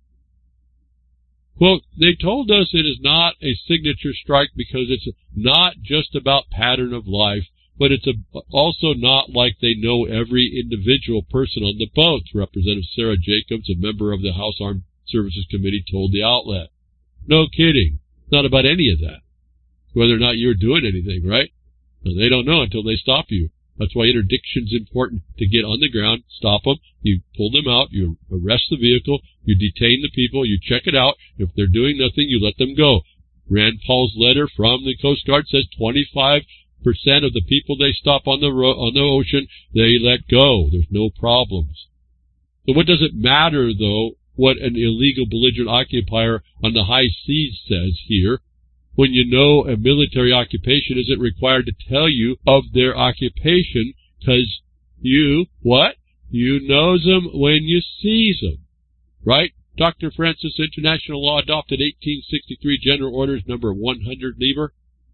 Quote, they told us it is not a signature strike because it's not just about pattern of life, but it's also not like they know every individual person on the boat, Representative Sarah Jacobs, a member of the House Armed Services Committee, told the outlet. No kidding. It's not about any of that. Whether or not you're doing anything, right? And they don't know until they stop you. That's why interdiction's important, to get on the ground, stop them, you pull them out, you arrest the vehicle, you detain the people, you check it out. If they're doing nothing, you let them go. Rand Paul's letter from the Coast Guard says 25% of the people they stop on the ocean, they let go. There's no problems. So what does it matter, though, what an illegal belligerent occupier on the high seas says here, when you know a military occupation isn't required to tell you of their occupation, because you, what? You knows them when you sees them, right? Dr. Francis, international law adopted 1863 General Orders number 100 Lieber.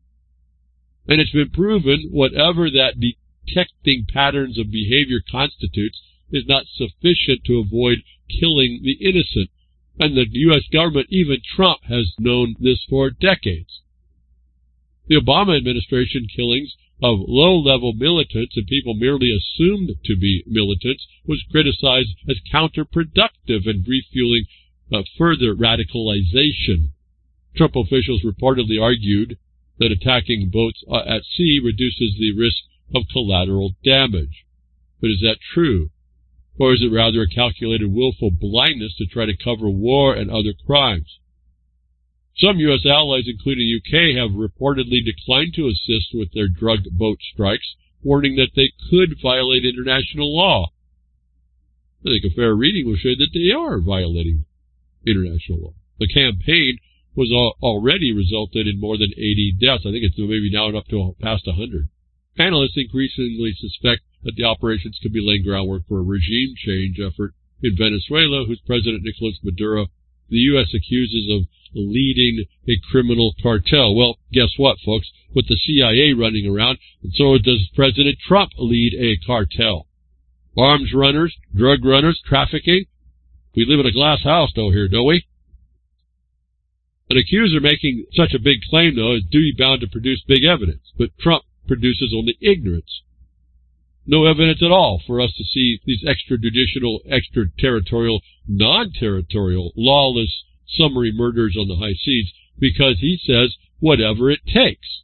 And it's been proven whatever that detecting patterns of behavior constitutes is not sufficient to avoid killing the innocent. And the U.S. government, even Trump, has known this for decades. The Obama administration killings of low-level militants and people merely assumed to be militants was criticized as counterproductive and refueling further radicalization. Trump officials reportedly argued that attacking boats at sea reduces the risk of collateral damage. But is that true? Or is it rather a calculated willful blindness to try to cover war and other crimes? Some U.S. allies, including the UK, have reportedly declined to assist with their drug boat strikes, warning that they could violate international law. I think a fair reading will show that they are violating international law. The campaign already resulted in more than 80 deaths. I think it's maybe now up to past 100. Analysts increasingly suspect that the operations could be laying groundwork for a regime change effort in Venezuela, whose President Nicolas Maduro, the U.S. accuses of leading a criminal cartel. Well, guess what, folks? With the CIA running around, and so does President Trump lead a cartel. Arms runners, drug runners, trafficking. We live in a glass house, though, here, don't we? An accuser making such a big claim, though, is duty-bound to produce big evidence, but Trump produces only ignorance. No evidence at all for us to see these extrajudicial, extraterritorial, non-territorial, lawless, summary murders on the high seas, because he says whatever it takes.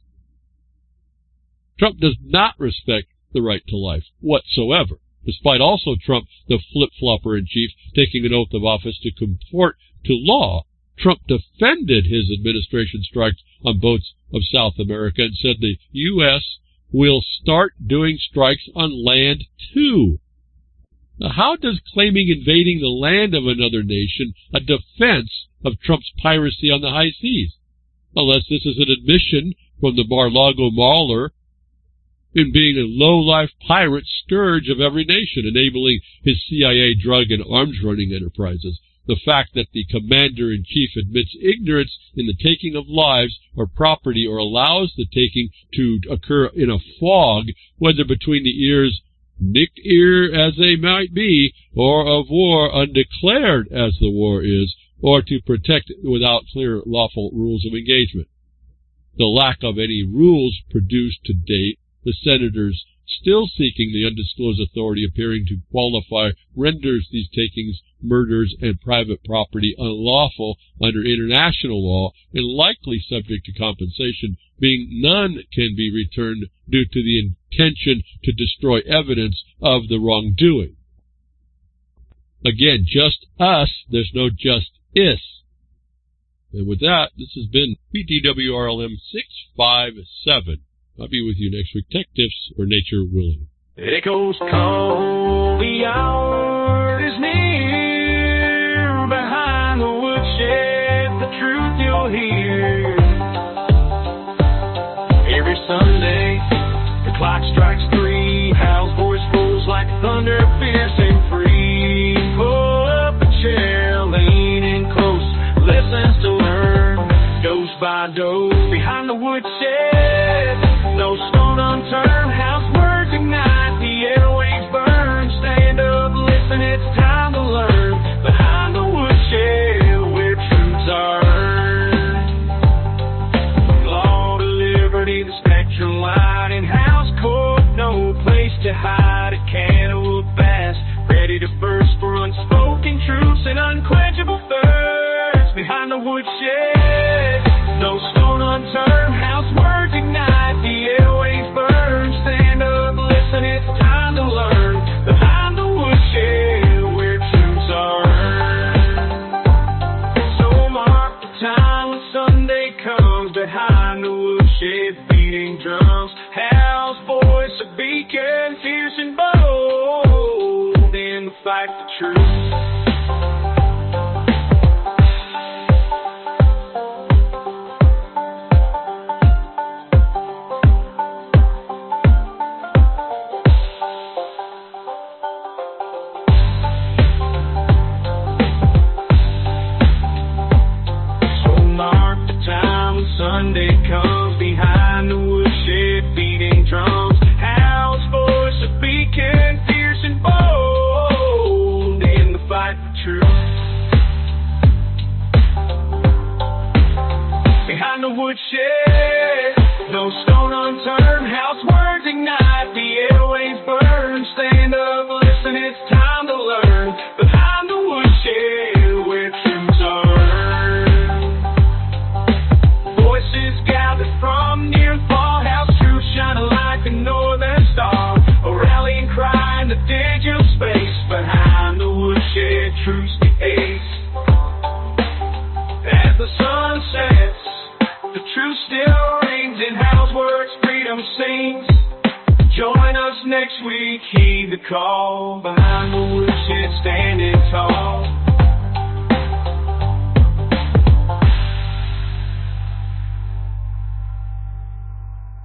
Trump does not respect the right to life whatsoever, despite also Trump, the flip-flopper-in-chief, taking an oath of office to comport to law. Trump defended his administration strikes on boats of South America and said the U.S. will start doing strikes on land, too. Now, how does claiming invading the land of another nation a defense of Trump's piracy on the high seas? Unless this is an admission from the Mar-a-Lago mauler in being a low-life pirate scourge of every nation, enabling his CIA drug and arms-running enterprises. The fact that the commander-in-chief admits ignorance in the taking of lives or property, or allows the taking to occur in a fog, whether between the ears, nicked ear as they might be, or of war undeclared as the war is, or to protect without clear lawful rules of engagement. The lack of any rules produced to date, the senators still seeking the undisclosed authority appearing to qualify, renders these takings, murders, and private property unlawful under international law and likely subject to compensation, being none can be returned due to the intention to destroy evidence of the wrongdoing. Again, just us, there's no just is. And with that, this has been PTWRLM 657. I'll be with you next week. Tech Tips or Nature Willing. Echoes call, the hour is near. Behind the woodshed, the truth you'll hear. Every Sunday, the clock strikes 3. Hal's voice rolls like thunder, fierce and free. Pull up a chair, lean in close, listens to learn. Goes by dose behind the woodshed. No stone unturned, house words ignite, the airwaves burn. Stand up, listen, it's time to learn. Behind the woodshed, where truths are earned. Law to liberty, the spectrum light in house court. No place to hide, a can of wood fast, ready to burst for unspoken truths and unquenchable thirst. Behind the woodshed, no stone unturned, house words ignite, the airwaves burn. Stand up, listen, it's time to learn. Behind the woodshed, where truths are earned. So mark the time when Sunday comes. Behind the woodshed, beating drums, Hal's voice a beacon, fierce and bold in the fight for truth. Sunday comes, behind the woodshed, beating drums, Hal's voice a beacon, fierce and bold in the fight for truth. Behind the woodshed, no stone unturned, house words ignite, the airwaves burn. Stand up, listen, it's time to learn. Behind the woodshed, where truths are from near and far, Hal's truth shine a light, the northern star, a rallying cry in the digital space. Behind the woodshed, truth's the ace. As the sun sets, the truth still rings in Hal's words, freedom sings. Join us next week, heed the call. Behind the woodshed, standing tall.